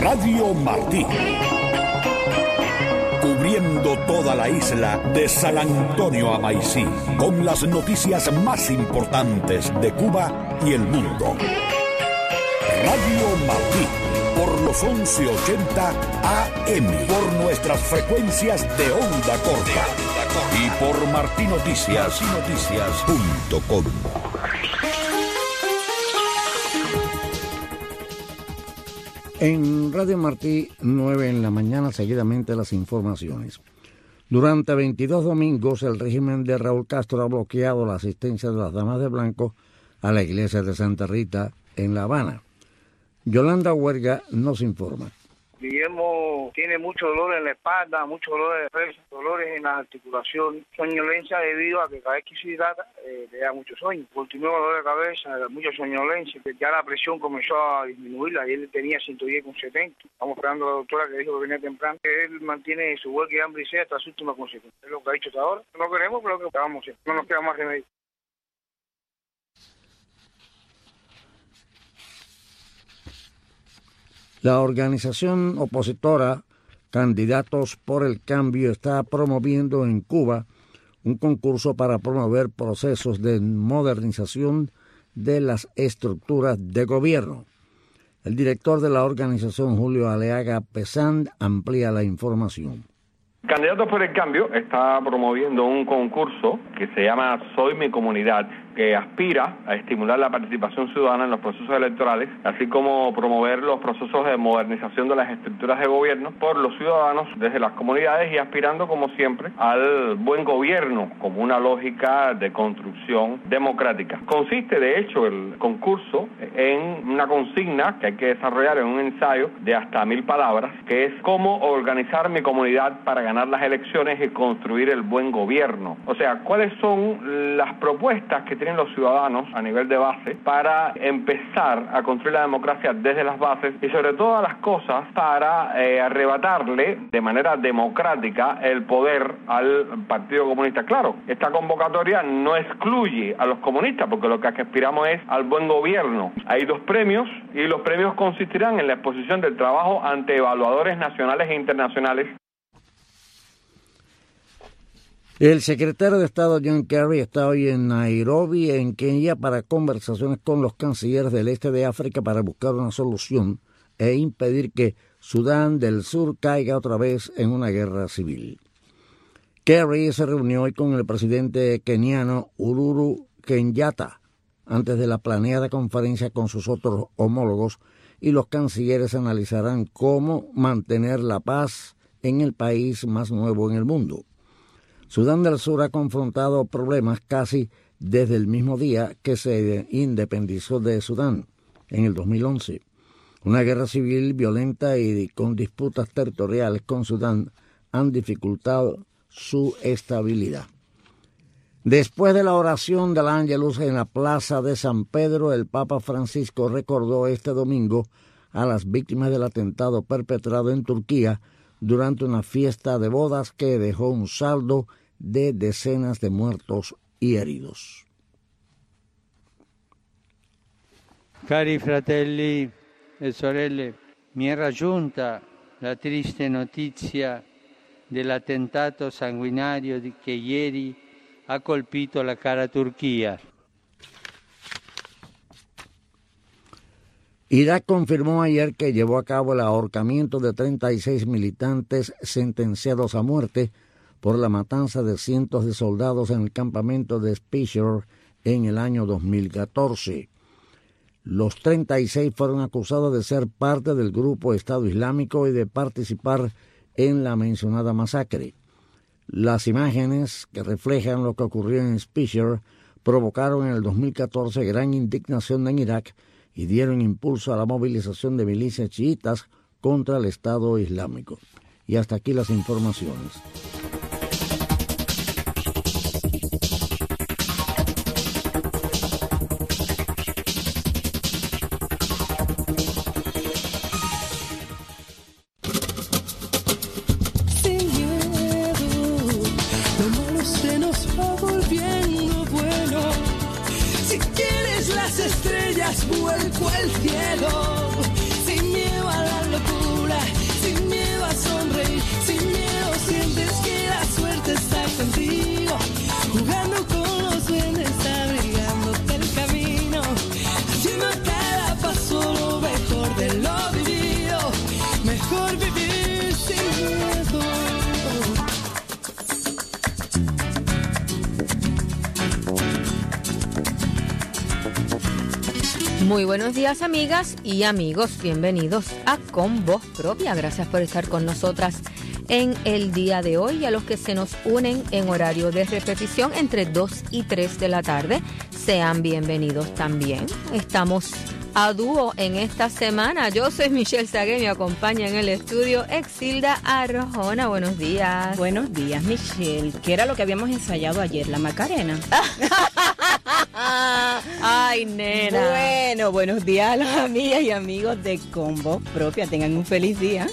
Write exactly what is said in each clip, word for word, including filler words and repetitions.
Radio Martí. Cubriendo toda la isla de San Antonio a Maicí, con las noticias más importantes de Cuba y el mundo. Radio Martí, por los once ochenta A M, por nuestras frecuencias de onda corta y por martinoticias noticias punto com. En Radio Martí, nueve en la mañana, seguidamente las informaciones. Durante veintidós domingos, el régimen de Raúl Castro ha bloqueado la asistencia de las damas de blanco a la iglesia de Santa Rita en La Habana. Yolanda Huerga nos informa. Guillermo tiene mucho dolor en la espalda, mucho dolor de cabeza, dolores en las articulaciones, soñolencia debido a que cada vez que se hidrata eh, le da mucho sueño. Continúa dolor de cabeza, mucha soñolencia, que ya la presión comenzó a disminuir, ayer tenía ciento diez con setenta. Estamos esperando a la doctora que dijo que venía temprano, que él mantiene su huelga y hambre y sed hasta las últimas consecuencias. Es lo que ha dicho hasta ahora. No queremos, pero que vamos, no nos queda más remedio. La organización opositora Candidatos por el Cambio está promoviendo en Cuba un concurso para promover procesos de modernización de las estructuras de gobierno. El director de la organización, Julio Aleaga Pesán, amplía la información. Candidatos por el Cambio está promoviendo un concurso que se llama Soy mi comunidad, que aspira a estimular la participación ciudadana en los procesos electorales, así como promover los procesos de modernización de las estructuras de gobierno por los ciudadanos desde las comunidades y aspirando, como siempre, al buen gobierno como una lógica de construcción democrática. Consiste, de hecho, el concurso en una consigna que hay que desarrollar en un ensayo de hasta mil palabras, que es cómo organizar mi comunidad para ganar las elecciones y construir el buen gobierno. O sea, ¿cuáles son las propuestas que tienen los ciudadanos a nivel de base para empezar a construir la democracia desde las bases y sobre todas las cosas para eh, arrebatarle de manera democrática el poder al Partido Comunista? Claro, esta convocatoria no excluye a los comunistas porque lo que aspiramos es al buen gobierno. Hay dos premios y los premios consistirán en la exposición del trabajo ante evaluadores nacionales e internacionales. El secretario de Estado John Kerry está hoy en Nairobi, en Kenia, para conversaciones con los cancilleres del este de África para buscar una solución e impedir que Sudán del Sur caiga otra vez en una guerra civil. Kerry se reunió hoy con el presidente keniano Uhuru Kenyatta antes de la planeada conferencia con sus otros homólogos, y los cancilleres analizarán cómo mantener la paz en el país más nuevo en el mundo. Sudán del Sur ha confrontado problemas casi desde el mismo día que se independizó de Sudán, en el dos mil once. Una guerra civil violenta y con disputas territoriales con Sudán han dificultado su estabilidad. Después de la oración del Ángelus en la plaza de San Pedro, el Papa Francisco recordó este domingo a las víctimas del atentado perpetrado en Turquía durante una fiesta de bodas que dejó un saldo de decenas de muertos y heridos. Cari fratelli e sorelle, mi è raggiunta la triste notizia dell'attentato sanguinario che ieri ha colpito la cara Turchia. Irak confirmó ayer que llevó a cabo el ahorcamiento de treinta y seis militantes sentenciados a muerte por la matanza de cientos de soldados en el campamento de Specher en el año dos mil catorce. Los treinta y seis fueron acusados de ser parte del grupo Estado Islámico y de participar en la mencionada masacre. Las imágenes que reflejan lo que ocurrió en Specher provocaron en el dos mil catorce gran indignación en Irak y dieron impulso a la movilización de milicias chiitas contra el Estado Islámico. Y hasta aquí las informaciones. Vuelco al cielo, sin miedo a la locura. Muy buenos días, amigas y amigos. Bienvenidos a Con Voz Propia. Gracias por estar con nosotras en el día de hoy. Y a los que se nos unen en horario de repetición entre dos y tres de la tarde, sean bienvenidos también. Estamos a dúo en esta semana. Yo soy Michelle Sagué, me acompaña en el estudio Exilda Arjona. Buenos días. Buenos días, Michelle. ¿Qué era lo que habíamos ensayado ayer? La Macarena. Ay, nena. Bueno, buenos días a las amigas y amigos de Con Voz Propia. Tengan un feliz día.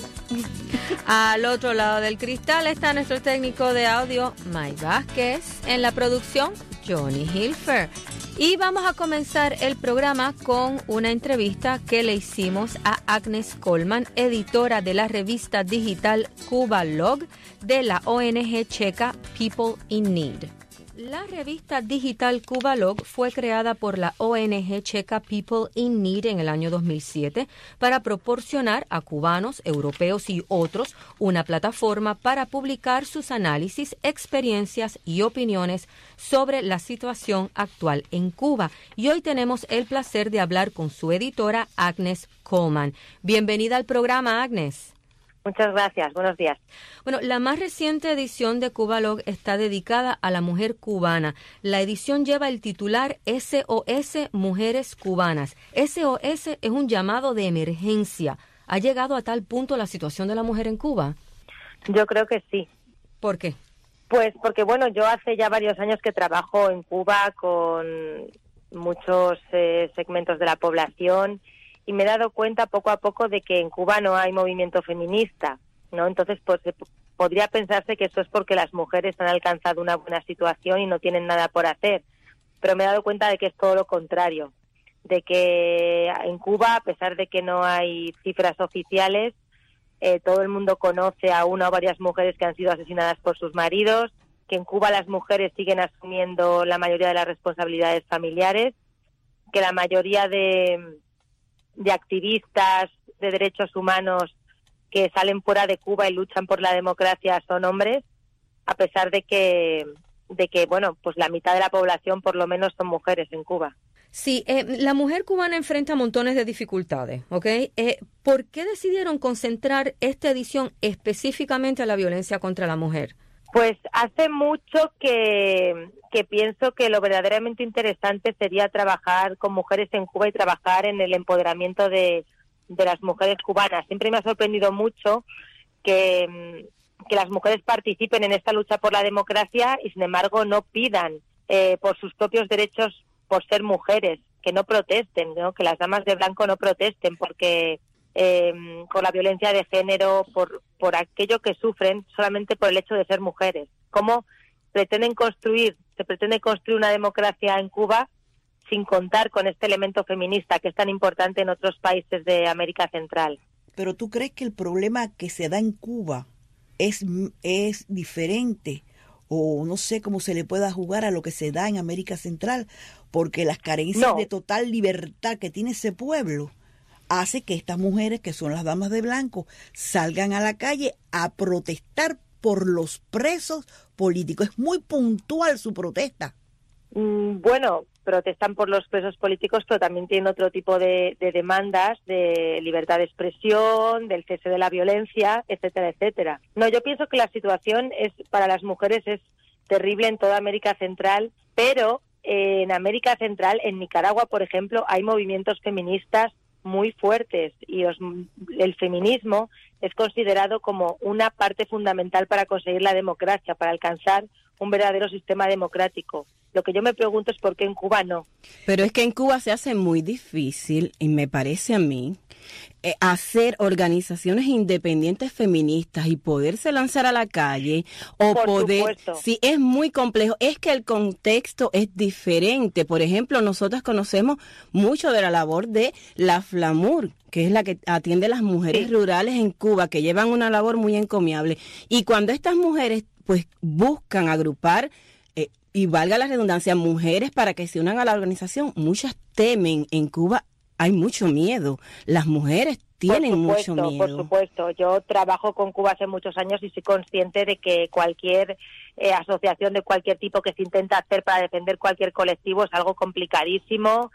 Al otro lado del cristal está nuestro técnico de audio, Mike Vázquez. En la producción, Johnny Hilfer. Y vamos a comenzar el programa con una entrevista que le hicimos a Agnes Coleman, editora de la revista digital Cubalog de la O N G checa People in Need. La revista digital Cubalog fue creada por la O N G checa People in Need en el año dos mil siete para proporcionar a cubanos, europeos y otros una plataforma para publicar sus análisis, experiencias y opiniones sobre la situación actual en Cuba. Y hoy tenemos el placer de hablar con su editora, Agnes Coleman. Bienvenida al programa, Agnes. Muchas gracias, buenos días. Bueno, la más reciente edición de Cubalog está dedicada a la mujer cubana. La edición lleva el titular S O S Mujeres Cubanas. S O S es un llamado de emergencia. ¿Ha llegado a tal punto la situación de la mujer en Cuba? Yo creo que sí. ¿Por qué? Pues porque, bueno, yo hace ya varios años que trabajo en Cuba con muchos eh, segmentos de la población y me he dado cuenta poco a poco de que en Cuba no hay movimiento feminista, ¿no? Entonces, pues podría pensarse que eso es porque las mujeres han alcanzado una buena situación y no tienen nada por hacer. Pero me he dado cuenta de que es todo lo contrario, de que en Cuba, a pesar de que no hay cifras oficiales, eh, todo el mundo conoce a una o varias mujeres que han sido asesinadas por sus maridos, que en Cuba las mujeres siguen asumiendo la mayoría de las responsabilidades familiares, que la mayoría de de activistas de derechos humanos que salen fuera de Cuba y luchan por la democracia son hombres, a pesar de que, de que bueno, pues la mitad de la población por lo menos son mujeres en Cuba. Sí, eh, la mujer cubana enfrenta montones de dificultades, ¿ok? Eh, ¿Por qué decidieron concentrar esta edición específicamente a la violencia contra la mujer? Pues hace mucho que, que pienso que lo verdaderamente interesante sería trabajar con mujeres en Cuba y trabajar en el empoderamiento de, de las mujeres cubanas. Siempre me ha sorprendido mucho que, que las mujeres participen en esta lucha por la democracia y, sin embargo, no pidan eh, por sus propios derechos por ser mujeres, que no protesten, ¿no? Que las damas de blanco no protesten porque eh, con la violencia de género, por por aquello que sufren solamente por el hecho de ser mujeres. ¿Cómo pretenden construir, se pretende construir una democracia en Cuba sin contar con este elemento feminista que es tan importante en otros países de América Central? Pero ¿tú crees que el problema que se da en Cuba es, es diferente o no sé cómo se le pueda jugar a lo que se da en América Central? Porque las carencias No. de total libertad que tiene ese pueblo hace que estas mujeres, que son las damas de blanco, salgan a la calle a protestar por los presos políticos. Es muy puntual su protesta. Mm, bueno, protestan por los presos políticos, pero también tienen otro tipo de, de demandas de libertad de expresión, del cese de la violencia, etcétera, etcétera. No, yo pienso que la situación es para las mujeres es terrible en toda América Central, pero eh, en América Central, en Nicaragua, por ejemplo, hay movimientos feministas muy fuertes y los, el feminismo es considerado como una parte fundamental para conseguir la democracia, para alcanzar un verdadero sistema democrático. Lo que yo me pregunto es por qué en Cuba no. Pero es que en Cuba se hace muy difícil, y me parece a mí, eh, hacer organizaciones independientes feministas y poderse lanzar a la calle o Por poder... supuesto. Sí, es muy complejo. Es que el contexto es diferente. Por ejemplo, nosotras conocemos mucho de la labor de la FLAMUR, que es la que atiende a las mujeres Sí. rurales en Cuba, que llevan una labor muy encomiable. Y cuando estas mujeres pues buscan agrupar, eh, y valga la redundancia, mujeres para que se unan a la organización, muchas temen. En Cuba hay mucho miedo. Las mujeres tienen por supuesto, mucho miedo. Por supuesto, yo trabajo con Cuba hace muchos años y soy consciente de que cualquier eh, asociación de cualquier tipo que se intenta hacer para defender cualquier colectivo es algo complicadísimo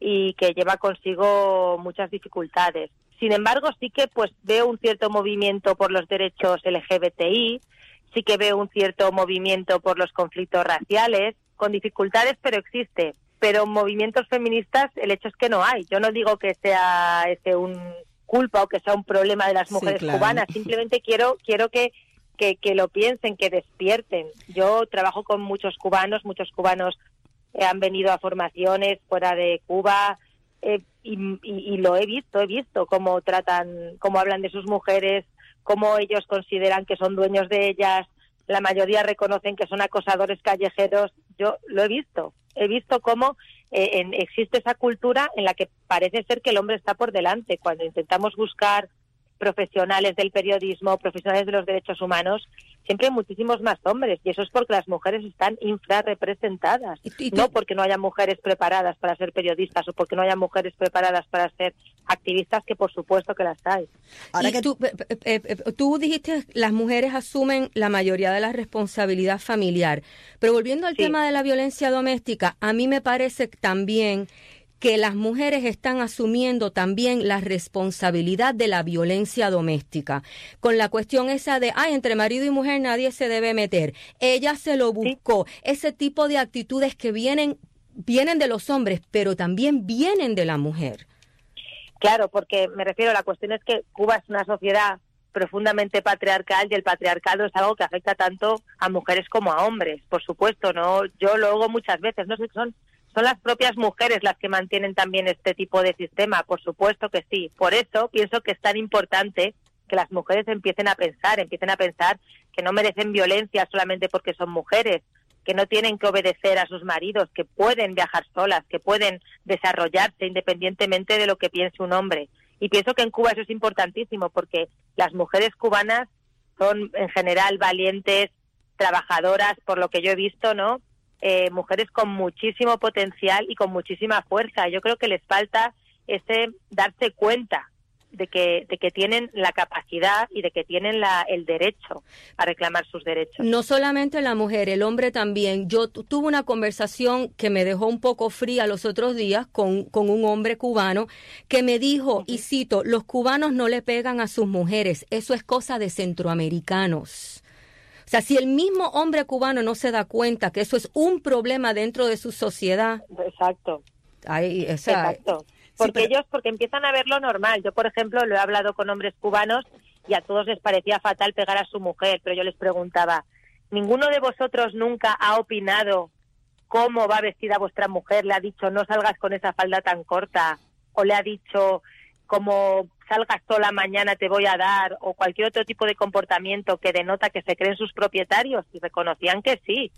y que lleva consigo muchas dificultades. Sin embargo, sí que pues veo un cierto movimiento por los derechos L G B T I, sí que veo un cierto movimiento por los conflictos raciales, con dificultades, pero existe. Pero movimientos feministas, el hecho es que no hay. Yo no digo que sea ese un culpa o que sea un problema de las mujeres sí, claro. cubanas, simplemente quiero quiero que, que, que lo piensen, que despierten. Yo trabajo con muchos cubanos, muchos cubanos eh, han venido a formaciones fuera de Cuba eh, y, y, y lo he visto, he visto cómo tratan, cómo hablan de sus mujeres, cómo ellos consideran que son dueños de ellas, la mayoría reconocen que son acosadores callejeros. Yo lo he visto, he visto cómo eh, en, existe esa cultura en la que parece ser que el hombre está por delante. Cuando intentamos buscar profesionales del periodismo, profesionales de los derechos humanos, siempre hay muchísimos más hombres, y eso es porque las mujeres están infrarrepresentadas, ¿Y tú? no porque no haya mujeres preparadas para ser periodistas o porque no haya mujeres preparadas para ser activistas, que por supuesto que las hay. Ahora y que tú, eh, eh, tú dijiste las mujeres asumen la mayoría de la responsabilidad familiar, pero volviendo al sí. tema de la violencia doméstica, a mí me parece también que las mujeres están asumiendo también la responsabilidad de la violencia doméstica, con la cuestión esa de, ay, entre marido y mujer nadie se debe meter, ella se lo buscó, sí. ese tipo de actitudes que vienen, vienen de los hombres, pero también vienen de la mujer. Claro, porque me refiero, la cuestión es que Cuba es una sociedad profundamente patriarcal y el patriarcado es algo que afecta tanto a mujeres como a hombres, por supuesto, ¿no? Yo lo hago muchas veces, no sé qué son... Son las propias mujeres las que mantienen también este tipo de sistema, por supuesto que sí. Por eso pienso que es tan importante que las mujeres empiecen a pensar, empiecen a pensar que no merecen violencia solamente porque son mujeres, que no tienen que obedecer a sus maridos, que pueden viajar solas, que pueden desarrollarse independientemente de lo que piense un hombre. Y pienso que en Cuba eso es importantísimo porque las mujeres cubanas son en general valientes, trabajadoras, por lo que yo he visto, ¿no? Eh, mujeres con muchísimo potencial y con muchísima fuerza. Yo creo que les falta ese darse cuenta de que de que tienen la capacidad y de que tienen la, el derecho a reclamar sus derechos. No solamente la mujer, el hombre también. Yo tu, tuve una conversación que me dejó un poco fría los otros días con, con un hombre cubano que me dijo, uh-huh. y cito, los cubanos no le pegan a sus mujeres, eso es cosa de centroamericanos. O sea, si el mismo hombre cubano no se da cuenta que eso es un problema dentro de su sociedad. Exacto. Ahí, o sea, Exacto. Porque sí, pero... ellos, porque empiezan a verlo normal. Yo, por ejemplo, lo he hablado con hombres cubanos y a todos les parecía fatal pegar a su mujer, pero yo les preguntaba, ¿ninguno de vosotros nunca ha opinado cómo va vestida vuestra mujer? ¿Le ha dicho, no salgas con esa falda tan corta? ¿O le ha dicho, como salgas sola mañana te voy a dar, o cualquier otro tipo de comportamiento que denota que se creen sus propietarios? Y reconocían que sí.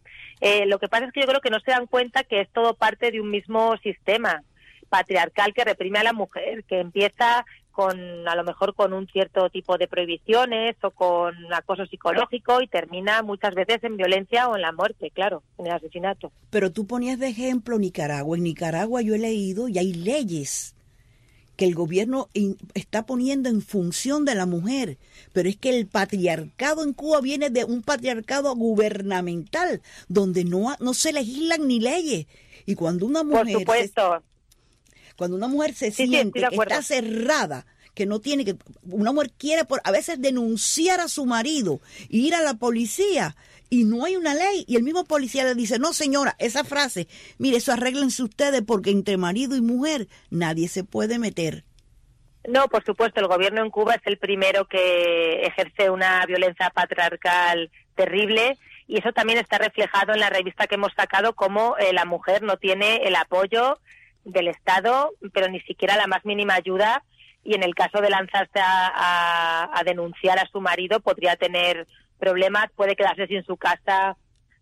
Eh, lo que pasa es que yo creo que no se dan cuenta que es todo parte de un mismo sistema patriarcal que reprime a la mujer, que empieza con, a lo mejor con un cierto tipo de prohibiciones o con acoso psicológico y termina muchas veces en violencia o en la muerte, claro, en el asesinato. Pero tú ponías de ejemplo Nicaragua. En Nicaragua yo he leído y hay leyes que el gobierno está poniendo en función de la mujer, pero es que el patriarcado en Cuba viene de un patriarcado gubernamental, donde no, no se legislan ni leyes. Y cuando una mujer... Por supuesto. Se, cuando una mujer se sí, siente sí, que está cerrada, que no tiene que... Una mujer quiere por, a veces denunciar a su marido, ir a la policía, y no hay una ley, y el mismo policía le dice, no señora, esa frase, mire, eso arréglense ustedes porque entre marido y mujer nadie se puede meter. No, por supuesto, el gobierno en Cuba es el primero que ejerce una violencia patriarcal terrible, y eso también está reflejado en la revista que hemos sacado, como eh, la mujer no tiene el apoyo del Estado, pero ni siquiera la más mínima ayuda, y en el caso de lanzarse a, a, a denunciar a su marido podría tener problemas, puede quedarse sin su casa,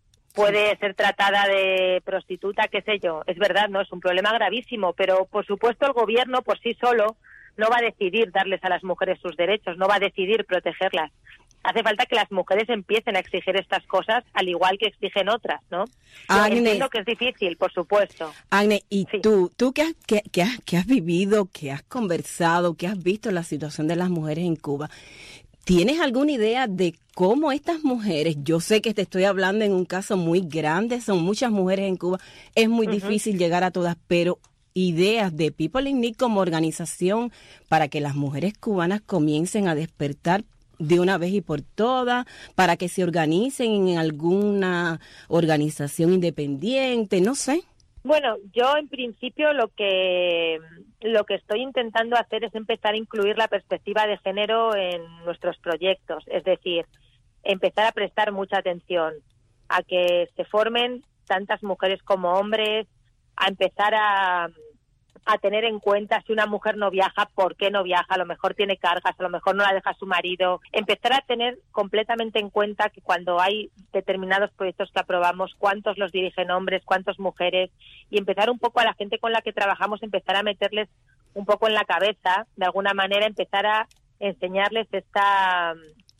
puede ser tratada de prostituta, qué sé yo. Es verdad, no es un problema gravísimo, pero por supuesto el gobierno por sí solo no va a decidir darles a las mujeres sus derechos, no va a decidir protegerlas. Hace falta que las mujeres empiecen a exigir estas cosas al igual que exigen otras, ¿no? Agne, entiendo que es difícil, por supuesto. Agne, y sí. tú, tú que has, que, que, has, que has vivido, que has conversado, que has visto la situación de las mujeres en Cuba, ¿tienes alguna idea de cómo estas mujeres, yo sé que te estoy hablando en un caso muy grande, son muchas mujeres en Cuba, es muy uh-huh. difícil llegar a todas, pero ideas de People in Need como organización para que las mujeres cubanas comiencen a despertar de una vez y por todas, para que se organicen en alguna organización independiente, no sé? Bueno, yo en principio lo que lo que estoy intentando hacer es empezar a incluir la perspectiva de género en nuestros proyectos, es decir, empezar a prestar mucha atención a que se formen tantas mujeres como hombres, a empezar a, a tener en cuenta si una mujer no viaja, por qué no viaja, a lo mejor tiene cargas, a lo mejor no la deja su marido, empezar a tener completamente en cuenta que cuando hay determinados proyectos que aprobamos, cuántos los dirigen hombres, cuántas mujeres, y empezar un poco a la gente con la que trabajamos, empezar a meterles un poco en la cabeza, de alguna manera empezar a enseñarles esta,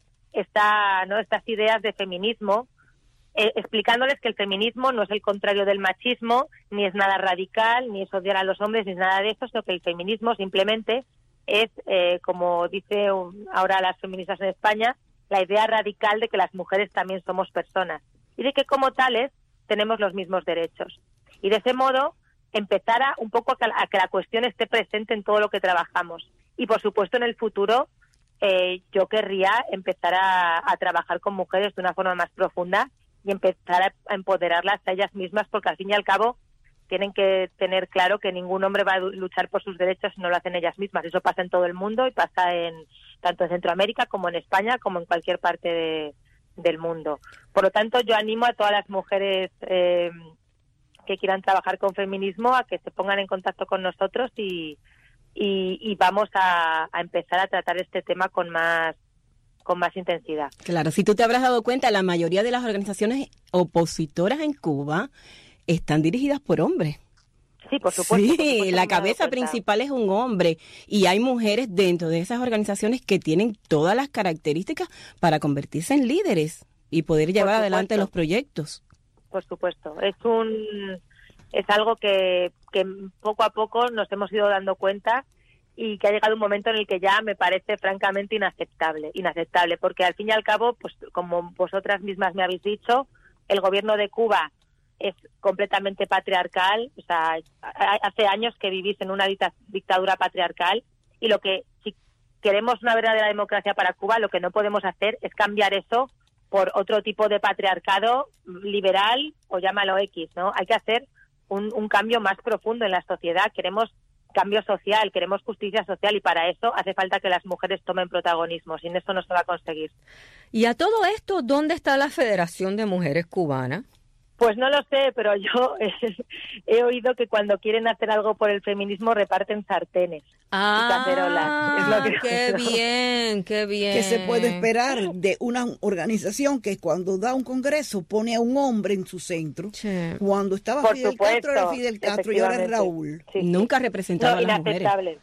esta, ¿no? estas ideas de feminismo, Eh, explicándoles que el feminismo no es el contrario del machismo, ni es nada radical, ni es odiar a los hombres, ni es nada de eso, sino que el feminismo simplemente es, eh, como dice un, ahora las feministas en España, la idea radical de que las mujeres también somos personas y de que como tales tenemos los mismos derechos. Y de ese modo empezar a un poco a que, a que la cuestión esté presente en todo lo que trabajamos. Y por supuesto en el futuro eh, yo querría empezar a, a trabajar con mujeres de una forma más profunda y empezar a empoderarlas a ellas mismas, porque al fin y al cabo tienen que tener claro que ningún hombre va a luchar por sus derechos si no lo hacen ellas mismas. Eso pasa en todo el mundo y pasa en tanto en Centroamérica como en España, como en cualquier parte de, del mundo. Por lo tanto, yo animo a todas las mujeres eh, que quieran trabajar con feminismo a que se pongan en contacto con nosotros y, y, y vamos a, a empezar a tratar este tema con más con más intensidad. Claro, si tú te habrás dado cuenta, la mayoría de las organizaciones opositoras en Cuba están dirigidas por hombres. Sí, por supuesto. Sí, por supuesto, la cabeza principal es un hombre y hay mujeres dentro de esas organizaciones que tienen todas las características para convertirse en líderes y poder llevar adelante los proyectos. Por supuesto, es un es algo que, que poco a poco nos hemos ido dando cuenta y que ha llegado un momento en el que ya me parece francamente inaceptable, inaceptable, porque al fin y al cabo, pues como vosotras mismas me habéis dicho, el gobierno de Cuba es completamente patriarcal, o sea, hace años que vivís en una dictadura patriarcal y lo que, si queremos una verdadera democracia para Cuba, lo que no podemos hacer es cambiar eso por otro tipo de patriarcado liberal o llámalo X, ¿no? Hay que hacer un, un cambio más profundo en la sociedad, queremos cambio social, queremos justicia social y para eso hace falta que las mujeres tomen protagonismo, sin eso no se va a conseguir. Y a todo esto, ¿dónde está la Federación de Mujeres Cubanas? Pues no lo sé, pero yo eh, he oído que cuando quieren hacer algo por el feminismo reparten sartenes ah, y cacerolas. Es lo que qué oído. bien, qué bien. ¿Qué se puede esperar de una organización que cuando da un congreso pone a un hombre en su centro? Sí. Cuando estaba Por Fidel supuesto, Castro era Fidel Castro y ahora es Raúl. Sí, sí. Nunca ha representado No, a las mujeres. inaceptable.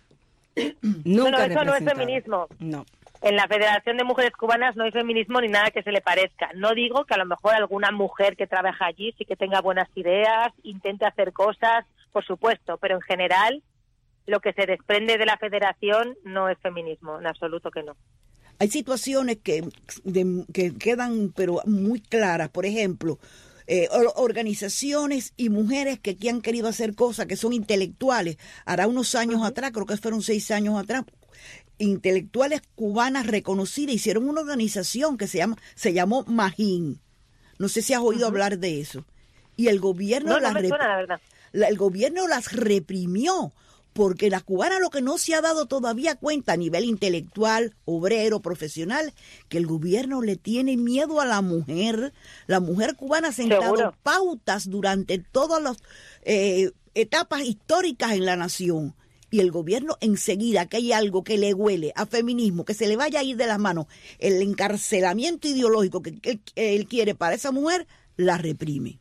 Nunca no, no, eso no es representado. feminismo. No. En la Federación de Mujeres Cubanas no hay feminismo ni nada que se le parezca. No digo que a lo mejor alguna mujer que trabaja allí sí que tenga buenas ideas, intente hacer cosas, por supuesto, pero en general lo que se desprende de la Federación no es feminismo, en absoluto que no. Hay situaciones que, de, que quedan pero muy claras, por ejemplo, eh, organizaciones y mujeres que, que han querido hacer cosas que son intelectuales. Hará unos años uh-huh. atrás, creo que fueron seis años atrás, intelectuales cubanas reconocidas hicieron una organización que se llama se llamó Magín. No sé si has oído uh-huh. hablar de eso. Y el gobierno no, no las me rep- suena, la verdad. La, el gobierno las reprimió porque la cubana lo que no se ha dado todavía cuenta a nivel intelectual, obrero, profesional, que el gobierno le tiene miedo a la mujer. La mujer cubana ha sentado ¿Seguro? pautas durante todas las eh, etapas históricas en la nación. Y el gobierno enseguida que hay algo que le huele a feminismo, que se le vaya a ir de las manos, el encarcelamiento ideológico que él, él quiere para esa mujer, la reprime.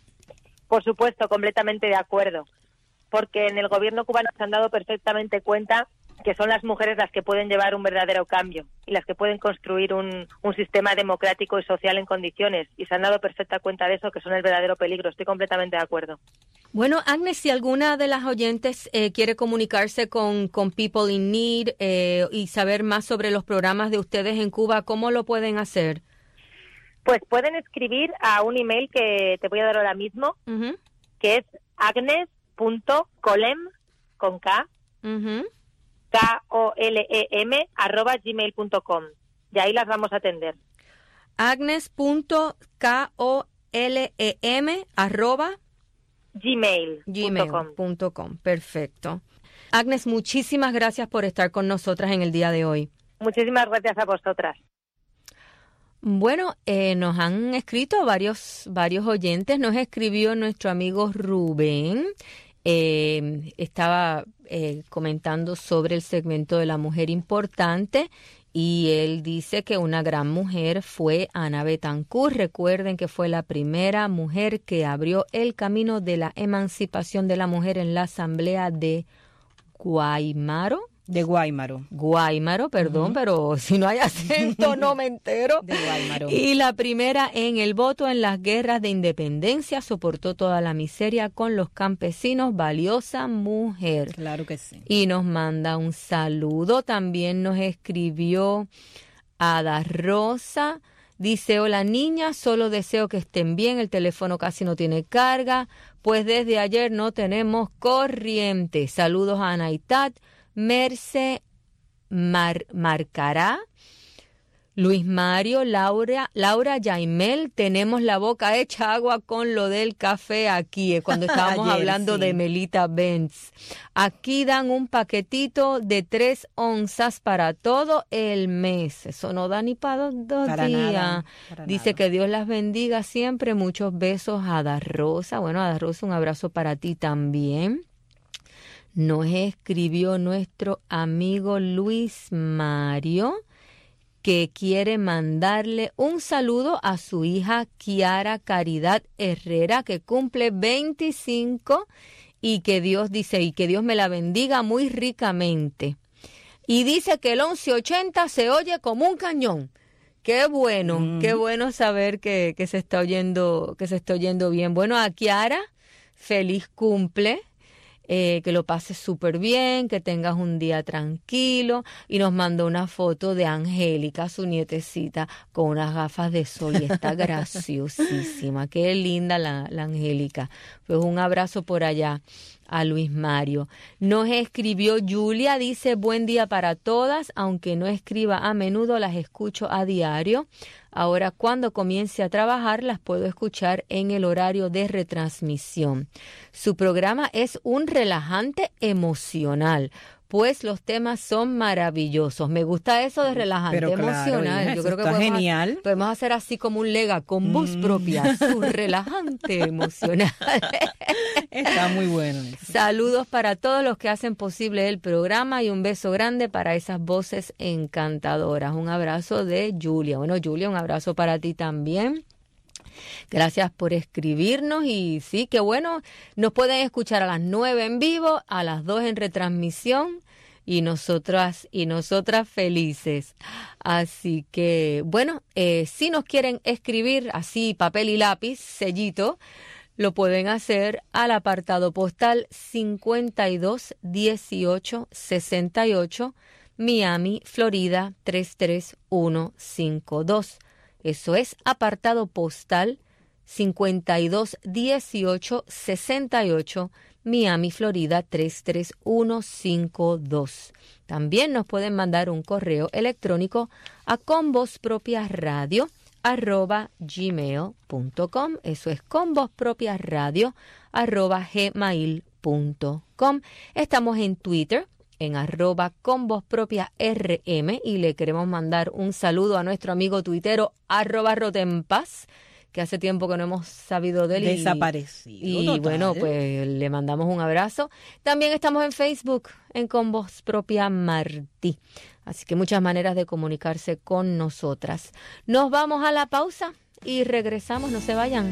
Por supuesto, completamente de acuerdo. Porque en el gobierno cubano se han dado perfectamente cuenta que son las mujeres las que pueden llevar un verdadero cambio y las que pueden construir un, un sistema democrático y social en condiciones. Y se han dado perfecta cuenta de eso, que son el verdadero peligro. Estoy completamente de acuerdo. Bueno, Agnes, si alguna de las oyentes eh, quiere comunicarse con, con People in Need eh, y saber más sobre los programas de ustedes en Cuba, ¿cómo lo pueden hacer? Pues pueden escribir a un email que te voy a dar ahora mismo, uh-huh. que es agnes punto colem con K, Uh-huh. K O L E M, arroba gmail punto com. Y ahí las vamos a atender. Agnes punto kolem arroba gmail gmail punto com. Perfecto. Agnes, muchísimas gracias por estar con nosotras en el día de hoy. Muchísimas gracias a vosotras. Bueno, eh, nos han escrito varios, varios oyentes. Nos escribió nuestro amigo Rubén. Eh, estaba eh, comentando sobre el segmento de la mujer importante y él dice que una gran mujer fue Ana Betancourt. Recuerden que fue la primera mujer que abrió el camino de la emancipación de la mujer en la asamblea de Guaymaro. De Guaymaro. Guaymaro, perdón, uh-huh. pero si no hay acento no me entero. De Guaymaro. Y la primera en el voto en las guerras de independencia, soportó toda la miseria con los campesinos, valiosa mujer. Claro que sí. Y nos manda un saludo. También nos escribió Ada Rosa. Dice, hola niña, solo deseo que estén bien, el teléfono casi no tiene carga, pues desde ayer no tenemos corriente. Saludos a Anaitat, Merce Mar, Marcará, Luis Mario, Laura, Laura Yaimel, tenemos la boca hecha agua con lo del café aquí, cuando estábamos Ayer, hablando sí. de Melita Benz. Aquí dan un paquetito de tres onzas para todo el mes. Eso no da ni para dos, dos para días. Nada, para Dice nada. que Dios las bendiga siempre. Muchos besos a Ada Rosa. Bueno, Ada Rosa, un abrazo para ti también. Nos escribió nuestro amigo Luis Mario, que quiere mandarle un saludo a su hija Kiara Caridad Herrera, que cumple veinticinco, y que Dios dice, y que Dios me la bendiga muy ricamente. Y dice que el once ochenta se oye como un cañón. Qué bueno, mm. qué bueno saber que, que se está oyendo, que se está oyendo bien. Bueno, a Kiara, feliz cumple. Eh, que lo pases súper bien, que tengas un día tranquilo. Y nos mandó una foto de Angélica, su nietecita, con unas gafas de sol y está graciosísima. Qué linda la, la Angélica. Pues un abrazo por allá a Luis Mario. Nos escribió Julia, dice, buen día para todas, aunque no escriba a menudo, las escucho a diario. Ahora, cuando comience a trabajar, las puedo escuchar en el horario de retransmisión. Su programa es un relajante emocional, pues los temas son maravillosos. Me gusta eso de relajante Pero claro, emocional. hija, Yo creo que está podemos, genial. Podemos hacer así como un lega con voz mm. propia, su relajante emocional. Está muy bueno eso. Saludos para todos los que hacen posible el programa y un beso grande para esas voces encantadoras. Un abrazo de Julia. Bueno, Julia, un abrazo para ti también. Gracias por escribirnos y sí, qué bueno, nos pueden escuchar a las nueve en vivo, a las dos en retransmisión y nosotras y nosotras felices. Así que, bueno, eh, si nos quieren escribir así, papel y lápiz, sellito, lo pueden hacer al apartado postal cincuenta y dos dieciocho sesenta y ocho, Miami, Florida tres tres uno cinco dos. Eso es apartado postal cincuenta y dos dieciocho sesenta y ocho, Miami, Florida tres tres uno cinco dos. También nos pueden mandar un correo electrónico a convozpropiasradio arroba gmail punto com. Eso es convozpropiasradio arroba gmail punto com. Estamos en Twitter, en arroba con voz propia R M, y le queremos mandar un saludo a nuestro amigo tuitero arroba Rotenpaz, que hace tiempo que no hemos sabido de él. Desaparecido. Y, y bueno, pues le mandamos un abrazo. También estamos en Facebook, en Con Voz Propia Martí. Así que muchas maneras de comunicarse con nosotras. Nos vamos a la pausa y regresamos, no se vayan.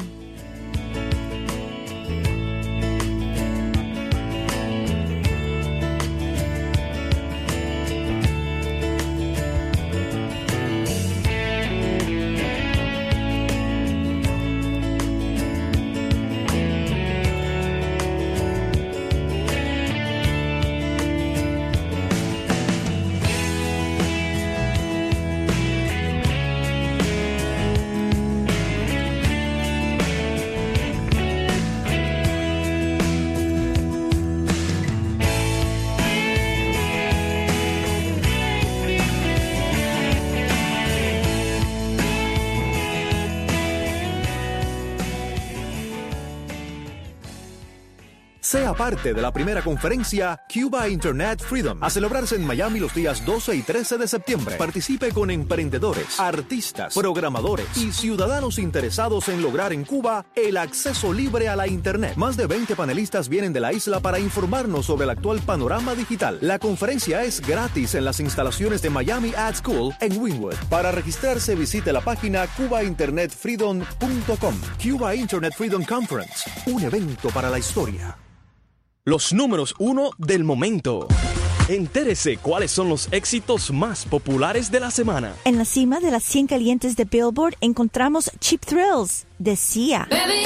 Sea parte de la primera conferencia Cuba Internet Freedom, a celebrarse en Miami los días doce y trece de septiembre. Participe con emprendedores, artistas, programadores y ciudadanos interesados en lograr en Cuba el acceso libre a la Internet. Más de veinte panelistas vienen de la isla para informarnos sobre el actual panorama digital. La conferencia es gratis en las instalaciones de Miami Ad School en Wynwood. Para registrarse, visite la página cuba internet freedom punto com. Cuba Internet Freedom Conference, un evento para la historia. Los números uno del momento. Entérese cuáles son los éxitos más populares de la semana. En la cima de las cien calientes de Billboard encontramos Cheap Thrills de Sia. Baby,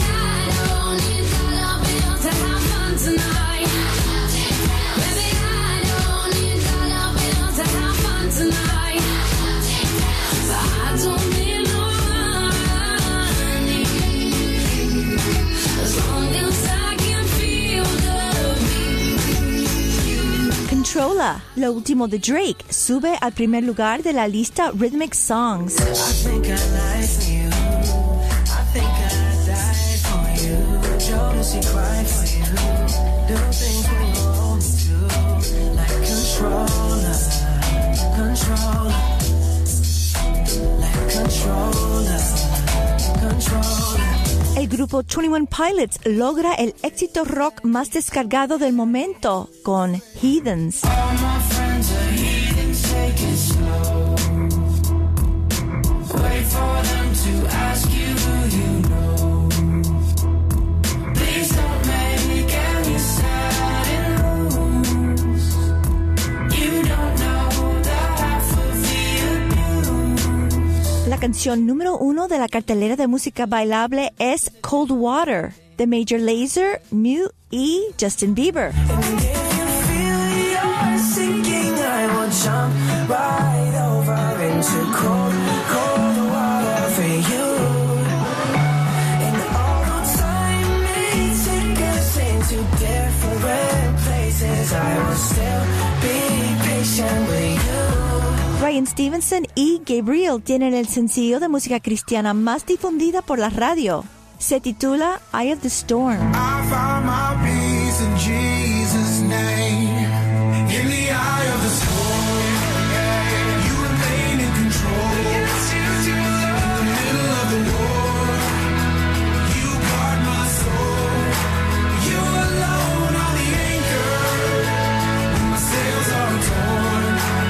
Controlla, lo último de Drake, sube al primer lugar de la lista Rhythmic Songs. El grupo twenty-one Pilots logra el éxito rock más descargado del momento con Heathens. La canción número uno de la cartelera de música bailable es Cold Water, de Major Lazer, Mew y Justin Bieber. Ryan Stevenson y Gabriel tienen el sencillo de música cristiana más difundida por la radio. Se titula Eye of the Storm. I found my peace in Jesus' name. In the eye of the storm, you remain in control. Yes, you do. In the middle of the war, you guard my soul. You alone are the anchor when my sails are torn.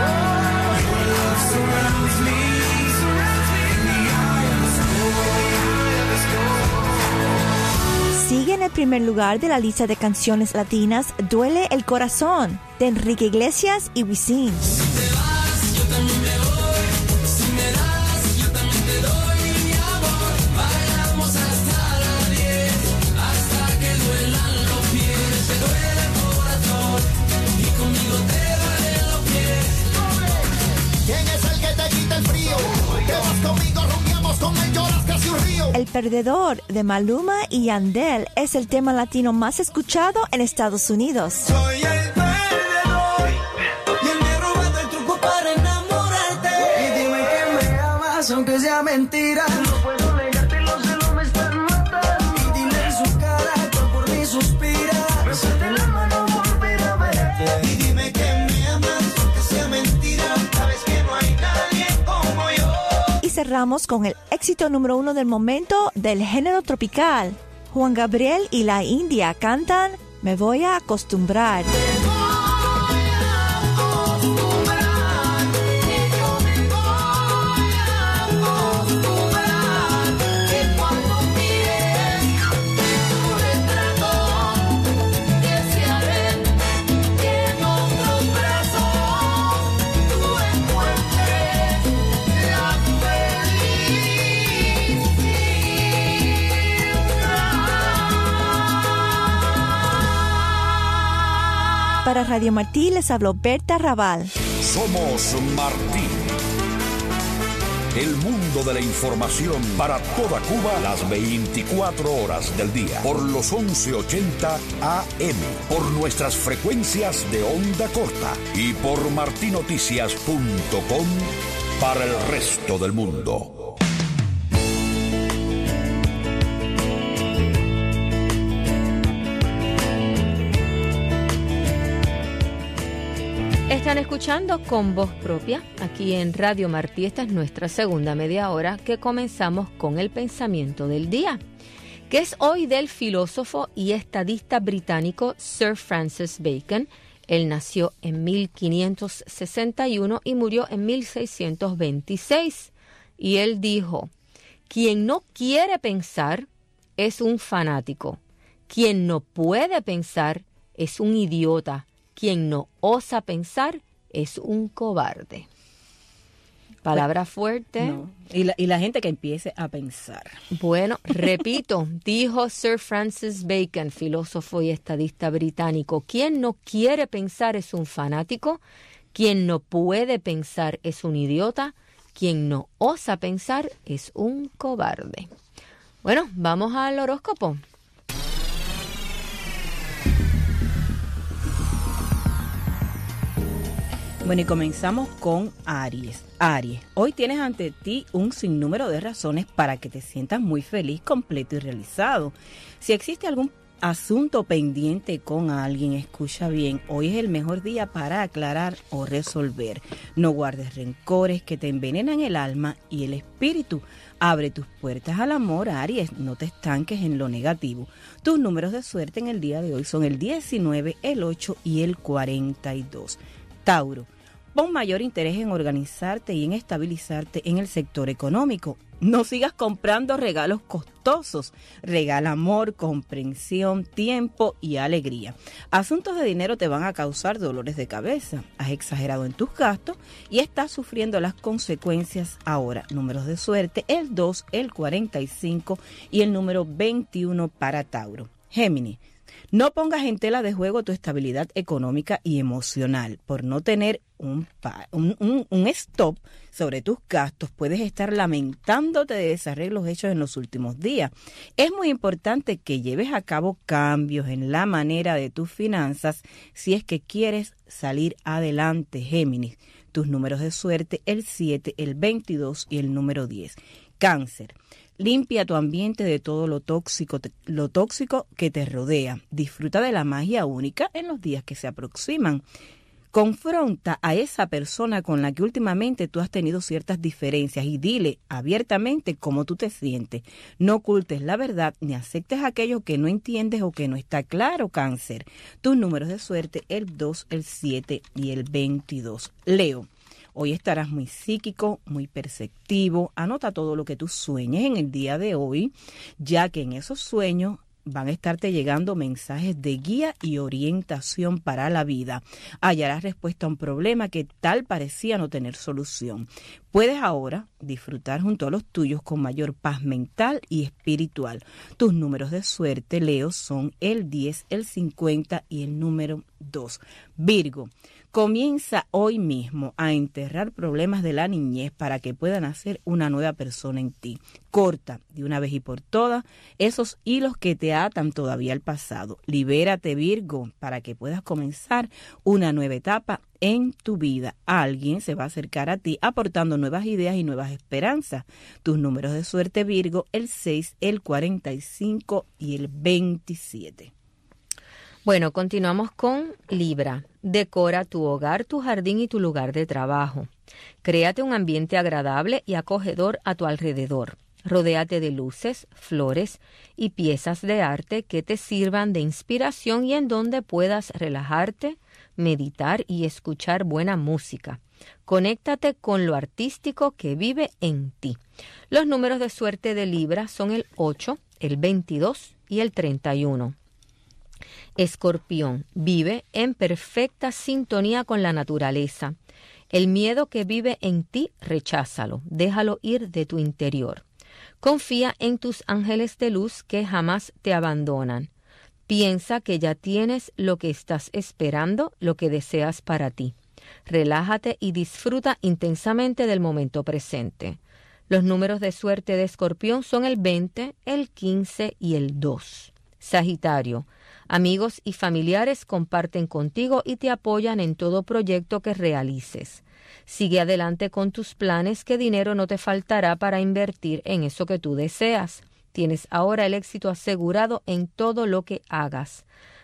Surrounds me, surrounds me in the eye of the storm. Sigue en el primer lugar de la lista de canciones latinas Duele el Corazón, de Enrique Iglesias y Wisin. Si te vas, yo también me voy. Si me das, yo también te doy mi amor. Bailamos hasta las diez, hasta que duelan los pies. Te duele el corazón y conmigo te duelen los pies. ¿Quién es el que te quita el frío? Te vas conmigo, rumbiamos con él, lloras casi un río. El Perdedor de Maluma y Yandel es el tema latino más escuchado en Estados Unidos. Soy el perdedor y él me robado el truco para enamorarte. Y dime que me amas aunque sea mentira. No puedo negarte, los celos me están matando. Y dile en su cara que por mí suspira. Besarte la mano, volver a verte. Y dime que me amas aunque sea mentira. Sabes que no hay nadie como yo. Y cerramos con el éxito número uno del momento del género tropical. Juan Gabriel y la India cantan Me voy a acostumbrar. Para Radio Martí les habló Berta Raval. Somos Martí. El mundo de la información para toda Cuba las veinticuatro horas del día. Por los once ochenta A M. Por nuestras frecuencias de onda corta. Y por martinoticias punto com para el resto del mundo. Están escuchando Con Voz Propia, aquí en Radio Martí. Esta es nuestra segunda media hora, que comenzamos con el pensamiento del día, que es hoy del filósofo y estadista británico Sir Francis Bacon. Él nació en mil quinientos sesenta y uno y murió en mil seiscientos veintiséis. Y él dijo: quien no quiere pensar es un fanático. Quien no puede pensar es un idiota. Quien no osa pensar es un cobarde. Palabra fuerte. No. Y, la, y la gente que empiece a pensar. Bueno, repito, dijo Sir Francis Bacon, filósofo y estadista británico: quien no quiere pensar es un fanático, quien no puede pensar es un idiota, quien no osa pensar es un cobarde. Bueno, vamos al horóscopo. Bueno, y comenzamos con Aries. Aries, hoy tienes ante ti un sinnúmero de razones para que te sientas muy feliz, completo y realizado. Si existe algún asunto pendiente con alguien, escucha bien, hoy es el mejor día para aclarar o resolver. No guardes rencores que te envenenan el alma y el espíritu. Abre tus puertas al amor, Aries, no te estanques en lo negativo. Tus números de suerte en el día de hoy son el diecinueve, el ocho y el cuarenta y dos. Tauro, pon mayor interés en organizarte y en estabilizarte en el sector económico. No sigas comprando regalos costosos. Regala amor, comprensión, tiempo y alegría. Asuntos de dinero te van a causar dolores de cabeza. Has exagerado en tus gastos y estás sufriendo las consecuencias ahora. Números de suerte, el dos, el cuarenta y cinco y el número veintiuno para Tauro. Géminis. No pongas en tela de juego tu estabilidad económica y emocional. Por no tener un, un, un, un stop sobre tus gastos, puedes estar lamentándote de desarreglos hechos en los últimos días. Es muy importante que lleves a cabo cambios en la manera de tus finanzas si es que quieres salir adelante, Géminis. Tus números de suerte, el siete, el veintidós y el número diez. Cáncer. Limpia tu ambiente de todo lo tóxico, lo tóxico que te rodea. Disfruta de la magia única en los días que se aproximan. Confronta a esa persona con la que últimamente tú has tenido ciertas diferencias y dile abiertamente cómo tú te sientes. No ocultes la verdad ni aceptes aquello que no entiendes o que no está claro, Cáncer. Tus números de suerte, el dos, el siete y el veintidós. Leo. Hoy estarás muy psíquico, muy perceptivo. Anota todo lo que tú sueñes en el día de hoy, ya que en esos sueños van a estarte llegando mensajes de guía y orientación para la vida. Hallarás respuesta a un problema que tal parecía no tener solución. Puedes ahora disfrutar junto a los tuyos con mayor paz mental y espiritual. Tus números de suerte, Leo, son el diez, el cincuenta y el número dos. Virgo. Comienza hoy mismo a enterrar problemas de la niñez para que puedan hacer una nueva persona en ti. Corta de una vez y por todas esos hilos que te atan todavía al pasado. Libérate, Virgo, para que puedas comenzar una nueva etapa en tu vida. Alguien se va a acercar a ti aportando nuevas ideas y nuevas esperanzas. Tus números de suerte, Virgo, el seis, el cuarenta y cinco y el veintisiete. Bueno, continuamos con Libra. Decora tu hogar, tu jardín y tu lugar de trabajo. Créate un ambiente agradable y acogedor a tu alrededor. Rodéate de luces, flores y piezas de arte que te sirvan de inspiración y en donde puedas relajarte, meditar y escuchar buena música. Conéctate con lo artístico que vive en ti. Los números de suerte de Libra son el ocho, el veintidós y el treinta y uno. Escorpión, vive en perfecta sintonía con la naturaleza. El miedo que vive en ti, recházalo, déjalo ir de tu interior. Confía en tus ángeles de luz que jamás te abandonan. Piensa que ya tienes lo que estás esperando, lo que deseas para ti. Relájate y disfruta intensamente del momento presente. Los números de suerte de Escorpión son el veinte, el quince y el dos. Sagitario, amigos y familiares comparten contigo y te apoyan en todo proyecto que realices. Sigue adelante con tus planes, que dinero no te faltará para invertir en eso que tú deseas. Tienes ahora el éxito asegurado en todo lo que hagas.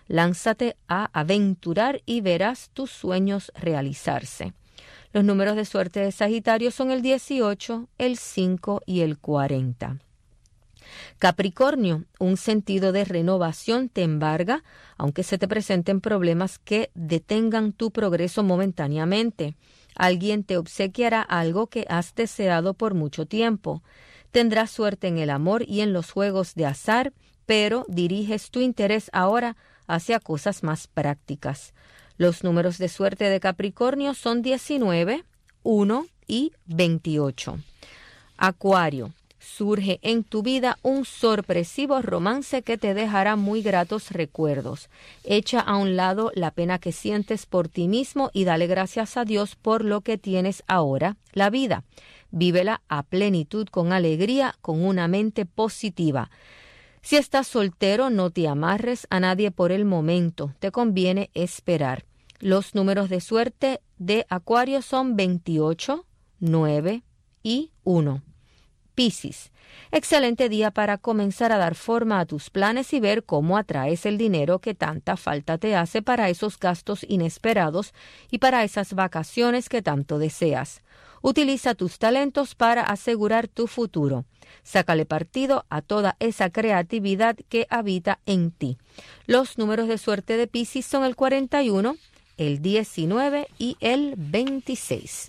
Lánzate a aventurar y verás tus sueños realizarse. Los números de suerte de Sagitario son el dieciocho, el cinco y el cuarenta. Capricornio, un sentido de renovación te embarga, aunque se te presenten problemas que detengan tu progreso momentáneamente. Alguien te obsequiará algo que has deseado por mucho tiempo. Tendrás suerte en el amor y en los juegos de azar, pero diriges tu interés ahora hacia cosas más prácticas. Los números de suerte de Capricornio son diecinueve, uno y veintiocho. Acuario, surge en tu vida un sorpresivo romance que te dejará muy gratos recuerdos. Echa a un lado la pena que sientes por ti mismo y dale gracias a Dios por lo que tienes ahora, la vida. Vívela a plenitud, con alegría, con una mente positiva. Si estás soltero, no te amarres a nadie por el momento. Te conviene esperar. Los números de suerte de Acuario son veintiocho, nueve y uno. Piscis, excelente día para comenzar a dar forma a tus planes y ver cómo atraes el dinero que tanta falta te hace para esos gastos inesperados y para esas vacaciones que tanto deseas. Utiliza tus talentos para asegurar tu futuro. Sácale partido a toda esa creatividad que habita en ti. Los números de suerte de Piscis son el cuarenta y uno, el diecinueve y el veintiséis.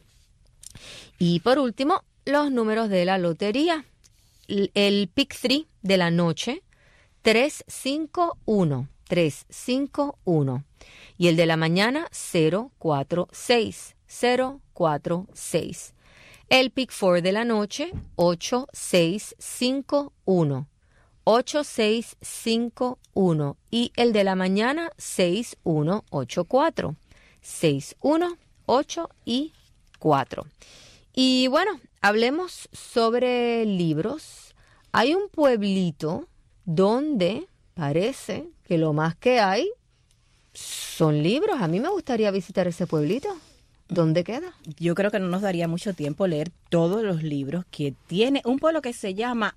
Y por último, los números de la lotería. El pick tres de la noche, tres cinco uno, tres cinco uno. Y el de la mañana, cero cuatro seis, cero cuatro seis. El pick cuatro de la noche, ocho seis cinco uno, ocho seis cinco uno. Y el de la mañana, seis uno ocho cuatro, seis uno ocho y cuatro. Y bueno, hablemos sobre libros. Hay un pueblito donde parece que lo más que hay son libros. A mí me gustaría visitar ese pueblito. ¿Dónde queda? Yo creo que no nos daría mucho tiempo leer todos los libros que tiene un pueblo que se llama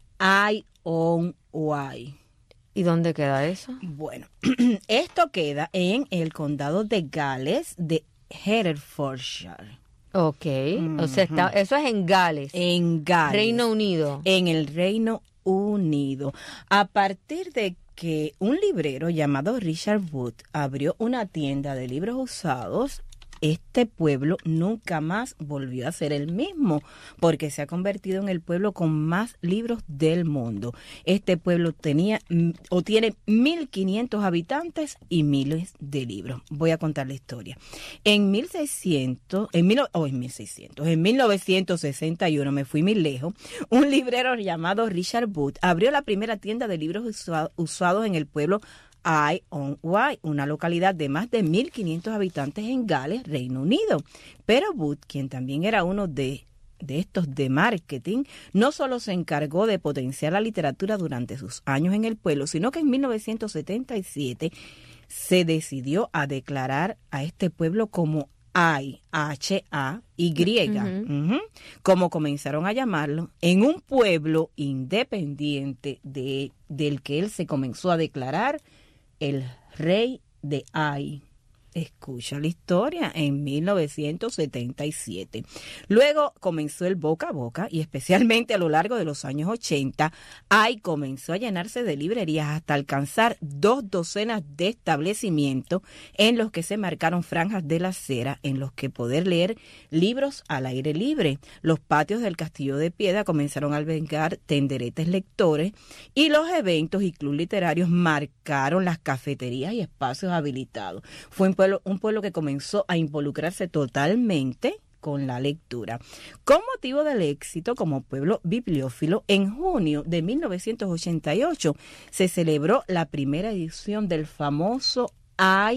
Ai-on-Wai. ¿Y dónde queda eso? Bueno, esto queda en el condado de Gales de Herefordshire. Ok, uh-huh. O sea, está, eso es en Gales. En Gales. Reino Unido. En el Reino Unido. A partir de que un librero llamado Richard Wood abrió una tienda de libros usados, este pueblo nunca más volvió a ser el mismo, porque se ha convertido en el pueblo con más libros del mundo. Este pueblo tenía o tiene mil quinientos habitantes y miles de libros. Voy a contar la historia. En mil seiscientos, en, mil, oh, en mil seiscientos, en mil novecientos sesenta y uno, me fui muy lejos, un librero llamado Richard Wood abrió la primera tienda de libros usados, usados en el pueblo Ai-on-Wai, una localidad de más de mil quinientos habitantes en Gales, Reino Unido. Pero Wood, quien también era uno de, de estos de marketing, no solo se encargó de potenciar la literatura durante sus años en el pueblo, sino que en mil novecientos setenta y siete se decidió a declarar a este pueblo como Ai, H A Y, uh-huh. Uh-huh, como comenzaron a llamarlo, en un pueblo independiente de, del que él se comenzó a declarar el rey de Ai. Escucha la historia, en mil novecientos setenta y siete. Luego comenzó el boca a boca y especialmente a lo largo de los años ochenta, Ai comenzó a llenarse de librerías hasta alcanzar dos docenas de establecimientos en los que se marcaron franjas de la acera en los que poder leer libros al aire libre. Los patios del Castillo de Piedra comenzaron a albergar tenderetes lectores y los eventos y clubes literarios marcaron las cafeterías y espacios habilitados. Fue un pueblo un pueblo que comenzó a involucrarse totalmente con la lectura. Con motivo del éxito como pueblo bibliófilo, en junio de mil novecientos ochenta y ocho se celebró la primera edición del famoso Ai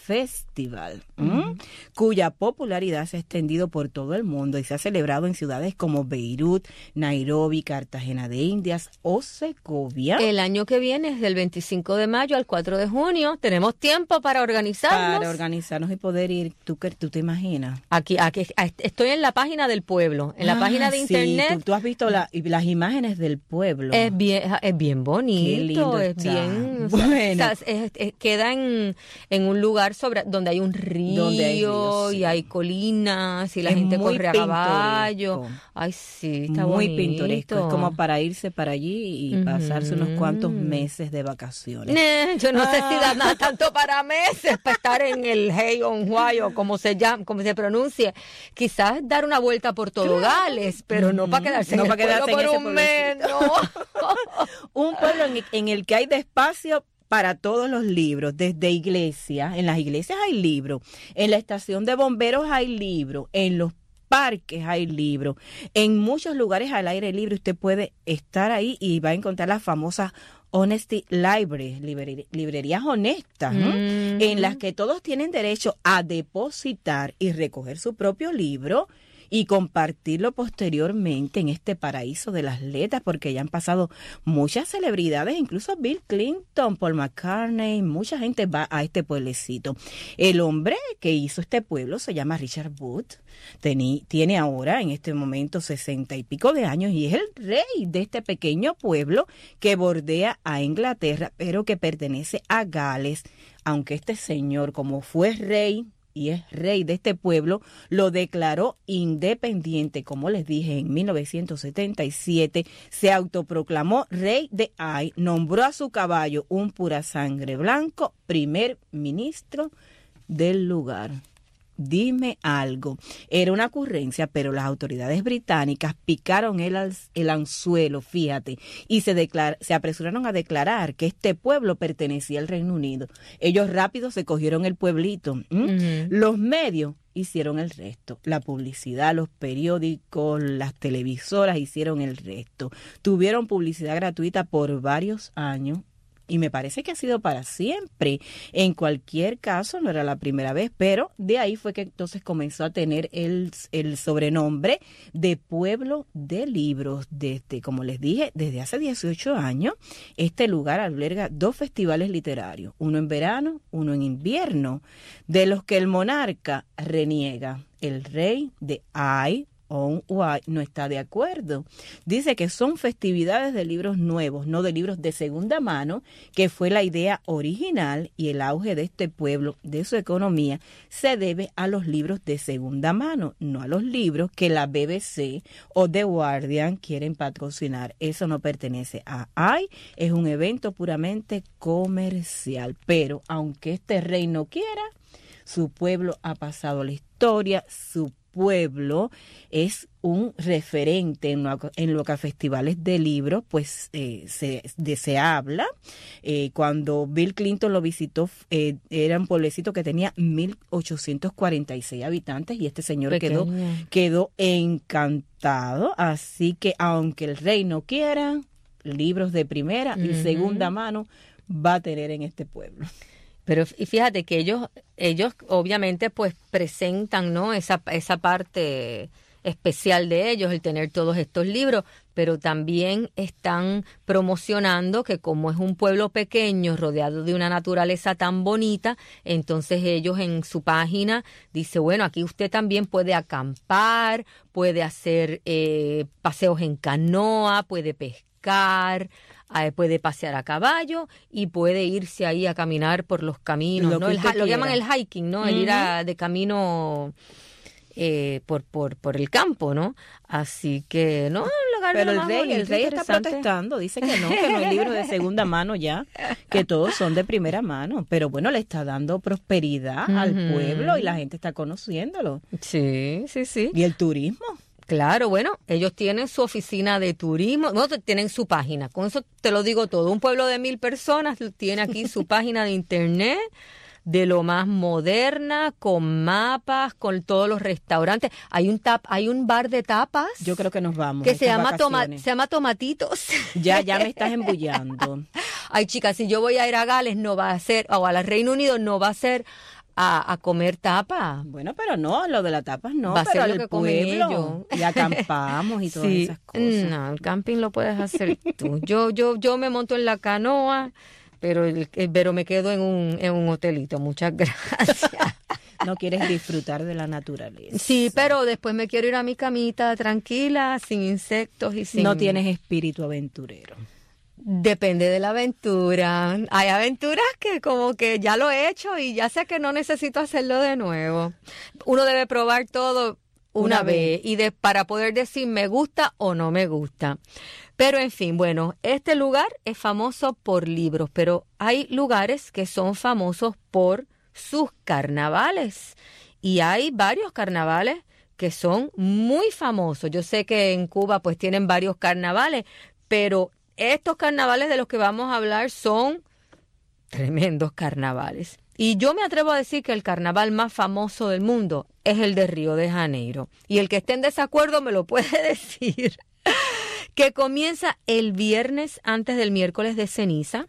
Festival, ¿m? cuya popularidad se ha extendido por todo el mundo y se ha celebrado en ciudades como Beirut, Nairobi, Cartagena de Indias o Segovia. El año que viene es del veinticinco de mayo al cuatro de junio. Tenemos tiempo para organizarnos. Para organizarnos y poder ir. ¿Tú, tú te imaginas? Aquí, aquí estoy en la página del pueblo, en la ah, página de sí, internet. Tú, tú has visto la, las imágenes del pueblo. Es bien, es bien bonito. Qué lindo es está. bien. Bueno. O sea, es, es, queda en, en un lugar sobre donde hay un río, donde hay ríos, sí. y hay colinas y la es gente muy corre a caballo. Ay, sí, está muy bonito. pintoresco. Es como para irse para allí y uh-huh. pasarse unos cuantos meses de vacaciones. Eh, yo no ah. sé si da nada tanto para meses para estar en el Hey on Why o como se llama, como se pronuncie. Quizás dar una vuelta por todo claro. Gales, pero uh-huh. no para quedarse no en para el quedarse pueblo en por un mes. No. Un pueblo en, en el que hay espacio para todos los libros, desde iglesias, en las iglesias hay libros, en la estación de bomberos hay libros, en los parques hay libros, en muchos lugares al aire libre usted puede estar ahí y va a encontrar las famosas Honesty Library, librería, librerías honestas, ¿no? Mm. en las que todos tienen derecho a depositar y recoger su propio libro y compartirlo posteriormente en este paraíso de las letras, porque ya han pasado muchas celebridades, incluso Bill Clinton, Paul McCartney, mucha gente va a este pueblecito. El hombre que hizo este pueblo se llama Richard Booth, Tení, tiene ahora en este momento sesenta y pico de años y es el rey de este pequeño pueblo que bordea a Inglaterra, pero que pertenece a Gales, aunque este señor, como fue rey, y es rey de este pueblo, lo declaró independiente, como les dije, en mil novecientos setenta y siete, se autoproclamó rey de Ai, nombró a su caballo un pura sangre blanco, primer ministro del lugar. Dime algo. Era una ocurrencia, pero las autoridades británicas picaron el, el anzuelo, fíjate, y se, declar, se apresuraron a declarar que este pueblo pertenecía al Reino Unido. Ellos rápido se cogieron el pueblito. ¿Mm? Uh-huh. Los medios hicieron el resto. La publicidad, los periódicos, las televisoras hicieron el resto. Tuvieron publicidad gratuita por varios años. Y me parece que ha sido para siempre. En cualquier caso, no era la primera vez, pero de ahí fue que entonces comenzó a tener el, el sobrenombre de Pueblo de Libros. Desde, como les dije, desde hace dieciocho años, este lugar alberga dos festivales literarios, uno en verano, uno en invierno, de los que el monarca reniega. El rey de Ai no está de acuerdo. Dice que son festividades de libros nuevos, no de libros de segunda mano, que fue la idea original, y el auge de este pueblo, de su economía, se debe a los libros de segunda mano, no a los libros que la B B C o The Guardian quieren patrocinar. Eso no pertenece a Ai, es un evento puramente comercial. Pero aunque este rey no quiera, su pueblo ha pasado la historia, su pueblo es un referente en lo, en lo que a festivales de libros pues eh, se, de, se habla. Eh, cuando Bill Clinton lo visitó, eh, era un pueblecito que tenía mil ochocientos cuarenta y seis habitantes y este señor quedó, quedó encantado. Así que aunque el rey no quiera, libros de primera uh-huh. y segunda mano va a tener en este pueblo. Pero y fíjate que ellos, ellos obviamente pues presentan, ¿no? Esa, esa parte especial de ellos, el tener todos estos libros, pero también están promocionando que como es un pueblo pequeño, rodeado de una naturaleza tan bonita, entonces ellos en su página dice, bueno, aquí usted también puede acampar, puede hacer eh, paseos en canoa, puede pescar, puede pasear a caballo y puede irse ahí a caminar por los caminos, lo, ¿no? el, lo llaman el hiking, ¿no? Uh-huh. El ir a, de camino eh, por, por, por el campo, ¿no? Así que, ¿no? Pero el rey, el rey está protestando, dice que no, que no hay libros de segunda mano ya, que todos son de primera mano. Pero bueno, le está dando prosperidad uh-huh. al pueblo y la gente está conociéndolo. Sí, sí, sí. Y el turismo. Claro, bueno, ellos tienen su oficina de turismo, no, tienen su página, con eso te lo digo todo. Un pueblo de mil personas tiene aquí su página de internet, de lo más moderna, con mapas, con todos los restaurantes. Hay un tap, hay un bar de tapas. Yo creo que nos vamos. Que se llama, toma, se llama Tomatitos. Ya, ya me estás embullando. Ay, chicas, si yo voy a ir a Gales, no va a ser, o al Reino Unido, no va a ser a, a comer tapa. Bueno, pero no, lo de las tapas no, Va a pero ser lo el que comen pueblo, ellos. y acampamos y todas Sí. esas cosas. No, el camping lo puedes hacer tú. Yo, yo, yo me monto en la canoa, pero, el, pero me quedo en un, en un hotelito. Muchas gracias. No quieres disfrutar de la naturaleza. Sí, pero después me quiero ir a mi camita tranquila, sin insectos y sin... No tienes espíritu aventurero. Depende de la aventura. Hay aventuras que como que ya lo he hecho y ya sé que no necesito hacerlo de nuevo. Uno debe probar todo una, una vez, vez y de, para poder decir me gusta o no me gusta. Pero en fin, bueno, este lugar es famoso por libros, pero hay lugares que son famosos por sus carnavales. Y hay varios carnavales que son muy famosos. Yo sé que en Cuba pues tienen varios carnavales, pero estos carnavales de los que vamos a hablar son tremendos carnavales. Y yo me atrevo a decir que el carnaval más famoso del mundo es el de Río de Janeiro. Y el que esté en desacuerdo me lo puede decir. Que comienza el viernes antes del miércoles de ceniza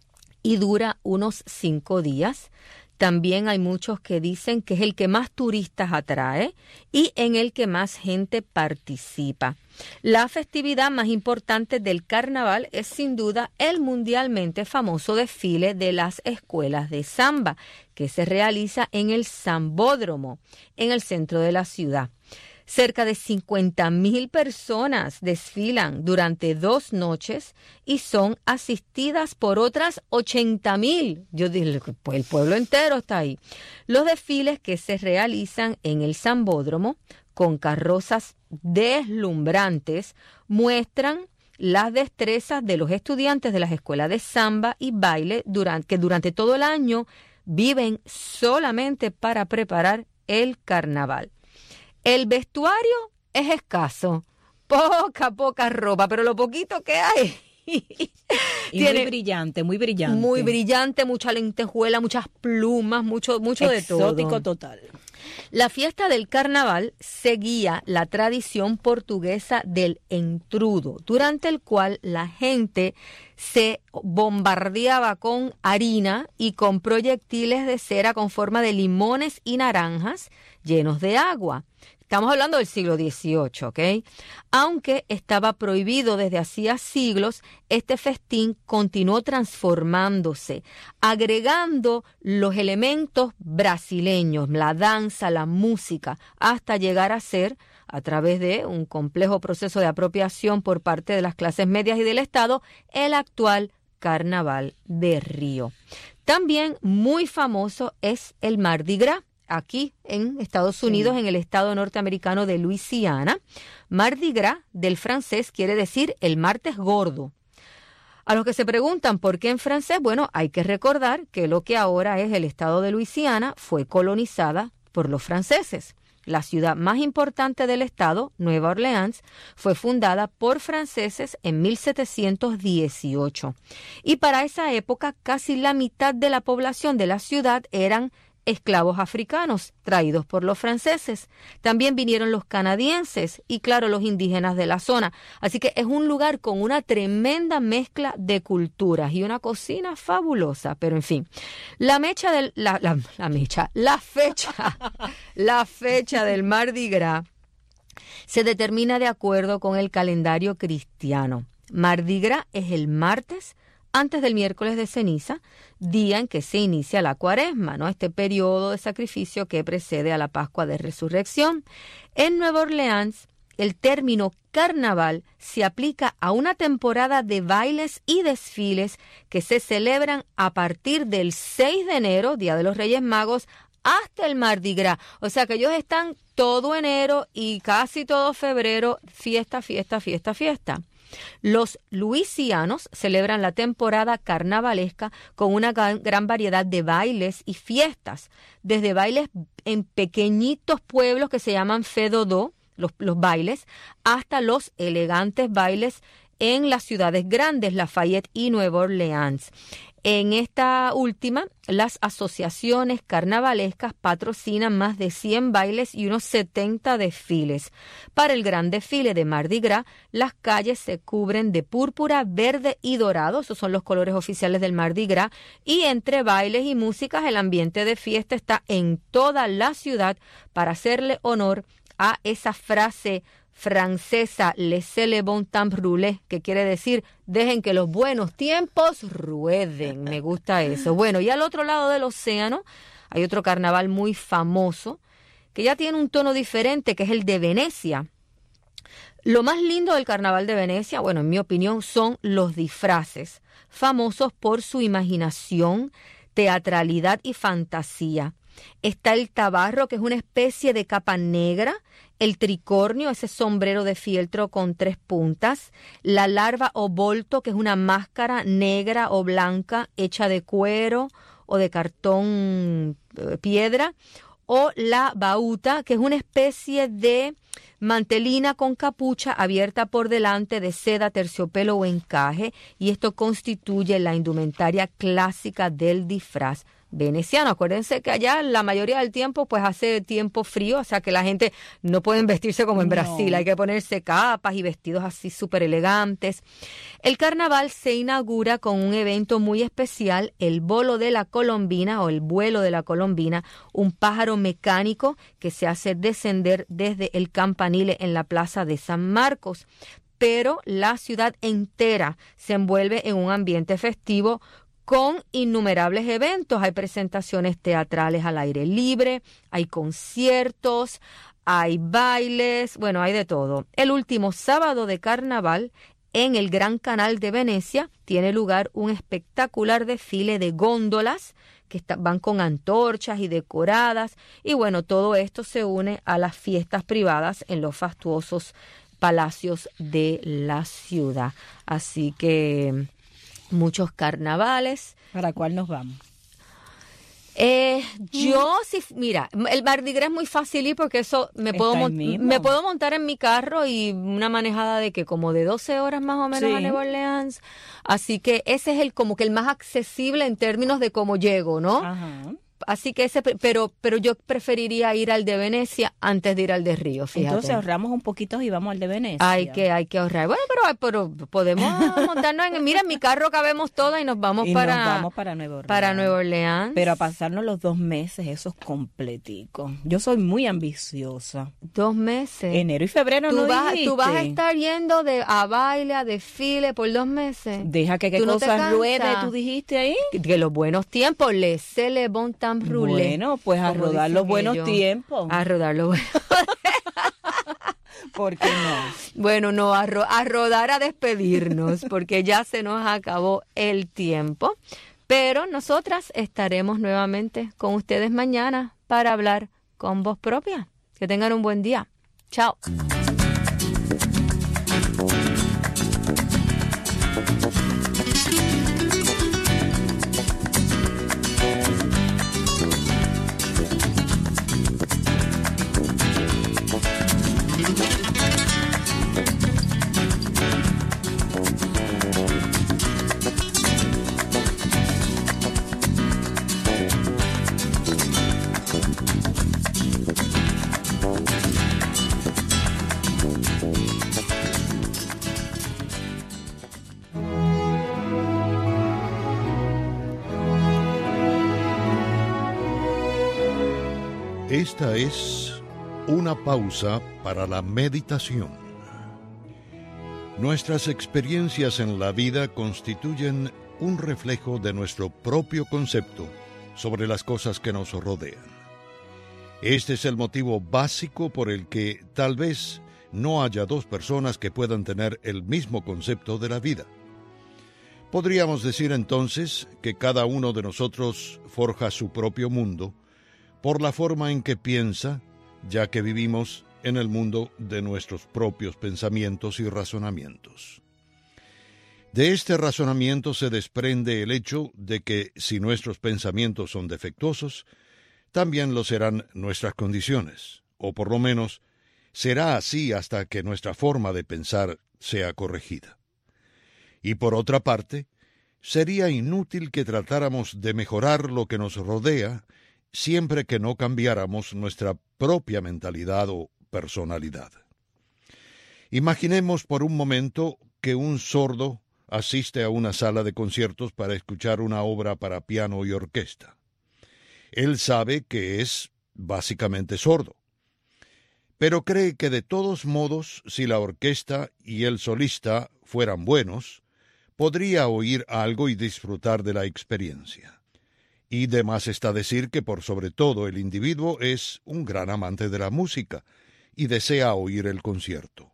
y dura unos cinco días. También hay muchos que dicen que es el que más turistas atrae y en el que más gente participa. La festividad más importante del carnaval es sin duda el mundialmente famoso desfile de las escuelas de samba, que se realiza en el Sambódromo, en el centro de la ciudad. Cerca de cincuenta mil personas desfilan durante dos noches y son asistidas por otras ochenta mil. Yo dije, pues el pueblo entero está ahí. Los desfiles que se realizan en el Sambódromo con carrozas deslumbrantes muestran las destrezas de los estudiantes de las escuelas de samba y baile durante, que durante todo el año viven solamente para preparar el carnaval. El vestuario es escaso, poca, poca ropa, pero lo poquito que hay. Y tiene, muy brillante, muy brillante. Muy brillante, mucha lentejuela, muchas plumas, mucho, mucho de todo. Exótico total. La fiesta del carnaval seguía la tradición portuguesa del entrudo, durante el cual la gente se bombardeaba con harina y con proyectiles de cera con forma de limones y naranjas llenos de agua. Estamos hablando del siglo dieciocho, ¿ok? Aunque estaba prohibido desde hacía siglos, este festín continuó transformándose, agregando los elementos brasileños, la danza, la música, hasta llegar a ser, a través de un complejo proceso de apropiación por parte de las clases medias y del Estado, el actual Carnaval de Río. También muy famoso es el Mardi Gras. Aquí en Estados Unidos, sí. En el estado norteamericano de Luisiana. Mardi Gras, del francés, quiere decir el martes gordo. A los que se preguntan por qué en francés, bueno, hay que recordar que lo que ahora es el estado de Luisiana fue colonizada por los franceses. La ciudad más importante del estado, Nueva Orleans, fue fundada por franceses en mil setecientos dieciocho. Y para esa época, casi la mitad de la población de la ciudad eran esclavos africanos traídos por los franceses. También vinieron los canadienses y, claro, los indígenas de la zona. Así que es un lugar con una tremenda mezcla de culturas y una cocina fabulosa. Pero, en fin, la mecha del... La, la, la mecha, la fecha, la fecha del Mardi Gras se determina de acuerdo con el calendario cristiano. Mardi Gras es el martes antes del miércoles de ceniza, día en que se inicia la cuaresma, ¿no? Este periodo de sacrificio que precede a la Pascua de Resurrección. En Nueva Orleans, el término carnaval se aplica a una temporada de bailes y desfiles que se celebran a partir del seis de enero, Día de los Reyes Magos, hasta el Mardi Gras. O sea que ellos están todo enero y casi todo febrero, fiesta, fiesta, fiesta, fiesta. Los luisianos celebran la temporada carnavalesca con una gran, gran variedad de bailes y fiestas, desde bailes en pequeñitos pueblos que se llaman fedodó, los, los bailes, hasta los elegantes bailes en las ciudades grandes, Lafayette y Nueva Orleans. En esta última, las asociaciones carnavalescas patrocinan más de cien bailes y unos setenta desfiles. Para el gran desfile de Mardi Gras, las calles se cubren de púrpura, verde y dorado. Esos son los colores oficiales del Mardi Gras. Y entre bailes y músicas, el ambiente de fiesta está en toda la ciudad para hacerle honor a esa frase francesa, laissez le bon temps rouler, que quiere decir, dejen que los buenos tiempos rueden. Me gusta eso. Bueno, y al otro lado del océano hay otro carnaval muy famoso, que ya tiene un tono diferente, que es el de Venecia. Lo más lindo del carnaval de Venecia, bueno, en mi opinión, son los disfraces, famosos por su imaginación, teatralidad y fantasía. Está el tabarro, que es una especie de capa negra, el tricornio, ese sombrero de fieltro con tres puntas, la larva o volto, que es una máscara negra o blanca hecha de cuero o de cartón eh, piedra, o la bauta, que es una especie de mantelina con capucha abierta por delante de seda, terciopelo o encaje, y esto constituye la indumentaria clásica del disfraz veneciano. Acuérdense que allá la mayoría del tiempo pues hace tiempo frío, o sea que la gente no puede vestirse como en Brasil, no. Hay que ponerse capas y vestidos así súper elegantes. El carnaval se inaugura con un evento muy especial, el bolo de la colombina o el vuelo de la colombina, un pájaro mecánico que se hace descender desde el campanile en la plaza de San Marcos. Pero la ciudad entera se envuelve en un ambiente festivo con innumerables eventos. Hay presentaciones teatrales al aire libre, hay conciertos, hay bailes, bueno, hay de todo. El último sábado de carnaval, en el Gran Canal de Venecia, tiene lugar un espectacular desfile de góndolas que está, van con antorchas y decoradas. Y bueno, todo esto se une a las fiestas privadas en los fastuosos palacios de la ciudad. Así que muchos carnavales. ¿Para cuál nos vamos? Eh, yo sí, mira, el Mardi Gras es muy fácil ir porque eso me puedo mont- me puedo montar en mi carro y una manejada de que como de doce horas más o menos, sí, a Nueva Orleans. Así que ese es el como que el más accesible en términos de cómo llego, ¿no? Ajá. Así que ese, pero pero yo preferiría ir al de Venecia antes de ir al de Río, fíjate. Entonces ahorramos un poquito y vamos al de Venecia. Hay que hay que ahorrar. Bueno, pero, pero podemos montarnos en, mira, en mi carro cabemos todas y nos vamos y para nos vamos para Nueva Orleans. Para Nueva Orleans. Pero a pasarnos los dos meses, eso es completico. Yo soy muy ambiciosa. Dos meses. Enero y febrero ¿Tú no vas, dijiste? Tú vas a estar yendo de a baile, a desfile por dos meses. Deja que qué cosas no ruede, tú dijiste ahí. Que, que los buenos tiempos, laissez le bon temps rouler. Bueno, pues a rodar los buenos tiempos. A rodar los buenos. ¿Por qué no? Bueno, no, a, ro- a rodar, a despedirnos, porque ya se nos acabó el tiempo. Pero nosotras estaremos nuevamente con ustedes mañana para hablar con voz propia. Que tengan un buen día. Chao. Esta es una pausa para la meditación. Nuestras experiencias en la vida constituyen un reflejo de nuestro propio concepto sobre las cosas que nos rodean. Este es el motivo básico por el que tal vez no haya dos personas que puedan tener el mismo concepto de la vida. Podríamos decir entonces que cada uno de nosotros forja su propio mundo por la forma en que piensa, ya que vivimos en el mundo de nuestros propios pensamientos y razonamientos. De este razonamiento se desprende el hecho de que si nuestros pensamientos son defectuosos, también lo serán nuestras condiciones, o por lo menos será así hasta que nuestra forma de pensar sea corregida. Y por otra parte, sería inútil que tratáramos de mejorar lo que nos rodea siempre que no cambiáramos nuestra propia mentalidad o personalidad. Imaginemos por un momento que un sordo asiste a una sala de conciertos para escuchar una obra para piano y orquesta. Él sabe que es básicamente sordo, pero cree que de todos modos, si la orquesta y el solista fueran buenos, podría oír algo y disfrutar de la experiencia. Y de más está decir que por sobre todo el individuo es un gran amante de la música y desea oír el concierto.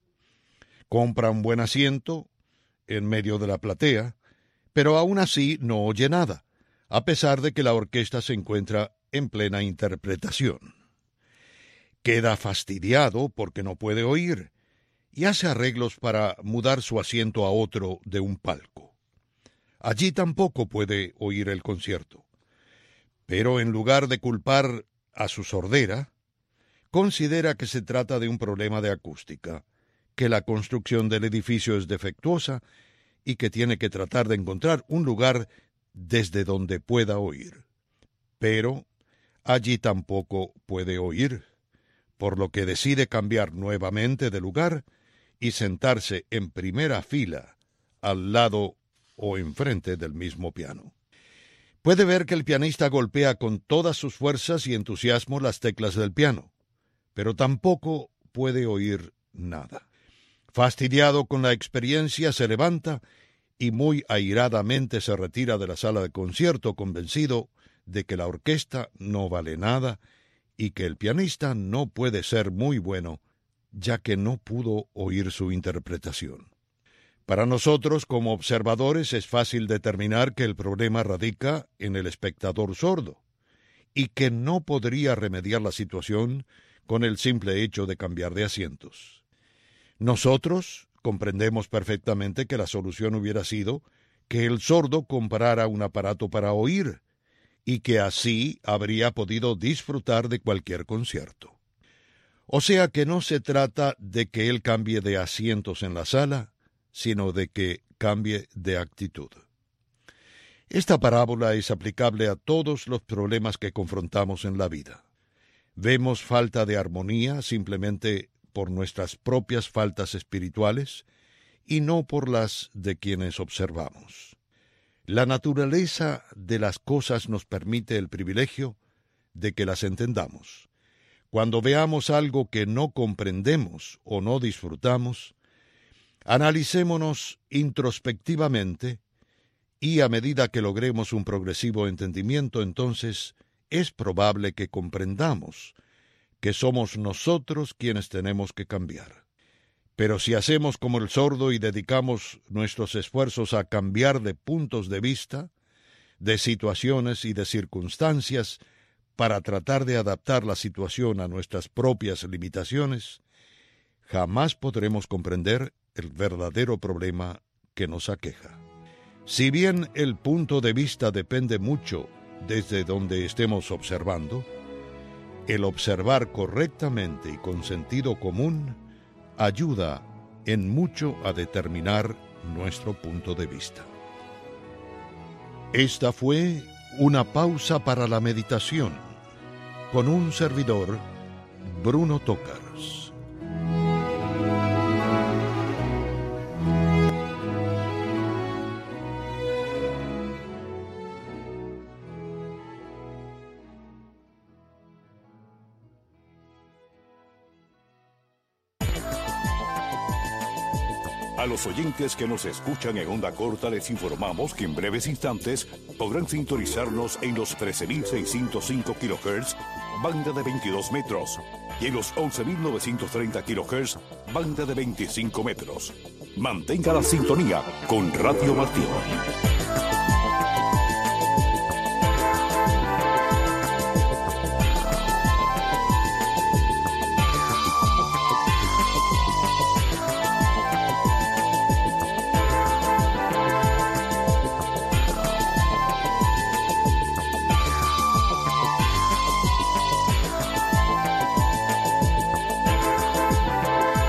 Compra un buen asiento en medio de la platea, pero aún así no oye nada, a pesar de que la orquesta se encuentra en plena interpretación. Queda fastidiado porque no puede oír y hace arreglos para mudar su asiento a otro de un palco. Allí tampoco puede oír el concierto. Pero en lugar de culpar a su sordera, considera que se trata de un problema de acústica, que la construcción del edificio es defectuosa y que tiene que tratar de encontrar un lugar desde donde pueda oír. Pero allí tampoco puede oír, por lo que decide cambiar nuevamente de lugar y sentarse en primera fila, al lado o enfrente del mismo piano. Puede ver que el pianista golpea con todas sus fuerzas y entusiasmo las teclas del piano, pero tampoco puede oír nada. Fastidiado con la experiencia, se levanta y muy airadamente se retira de la sala de concierto, convencido de que la orquesta no vale nada y que el pianista no puede ser muy bueno, ya que no pudo oír su interpretación. Para nosotros, como observadores, es fácil determinar que el problema radica en el espectador sordo, y que no podría remediar la situación con el simple hecho de cambiar de asientos. Nosotros comprendemos perfectamente que la solución hubiera sido que el sordo comprara un aparato para oír, y que así habría podido disfrutar de cualquier concierto. O sea que no se trata de que él cambie de asientos en la sala, sino de que cambie de actitud. Esta parábola es aplicable a todos los problemas que confrontamos en la vida. Vemos falta de armonía simplemente por nuestras propias faltas espirituales y no por las de quienes observamos. La naturaleza de las cosas nos permite el privilegio de que las entendamos. Cuando veamos algo que no comprendemos o no disfrutamos, analicémonos introspectivamente y a medida que logremos un progresivo entendimiento, entonces es probable que comprendamos que somos nosotros quienes tenemos que cambiar. Pero si hacemos como el sordo y dedicamos nuestros esfuerzos a cambiar de puntos de vista, de situaciones y de circunstancias para tratar de adaptar la situación a nuestras propias limitaciones, jamás podremos comprender el verdadero problema que nos aqueja. Si bien el punto de vista depende mucho desde donde estemos observando, el observar correctamente y con sentido común ayuda en mucho a determinar nuestro punto de vista. Esta fue una pausa para la meditación con un servidor, Bruno Tócars. A los oyentes que nos escuchan en onda corta les informamos que en breves instantes podrán sintonizarnos en los trece mil seiscientos cinco kilohertz, banda de veintidós metros, y en los once mil novecientos treinta kilohertz, banda de veinticinco metros. Mantenga la sintonía con Radio Martí.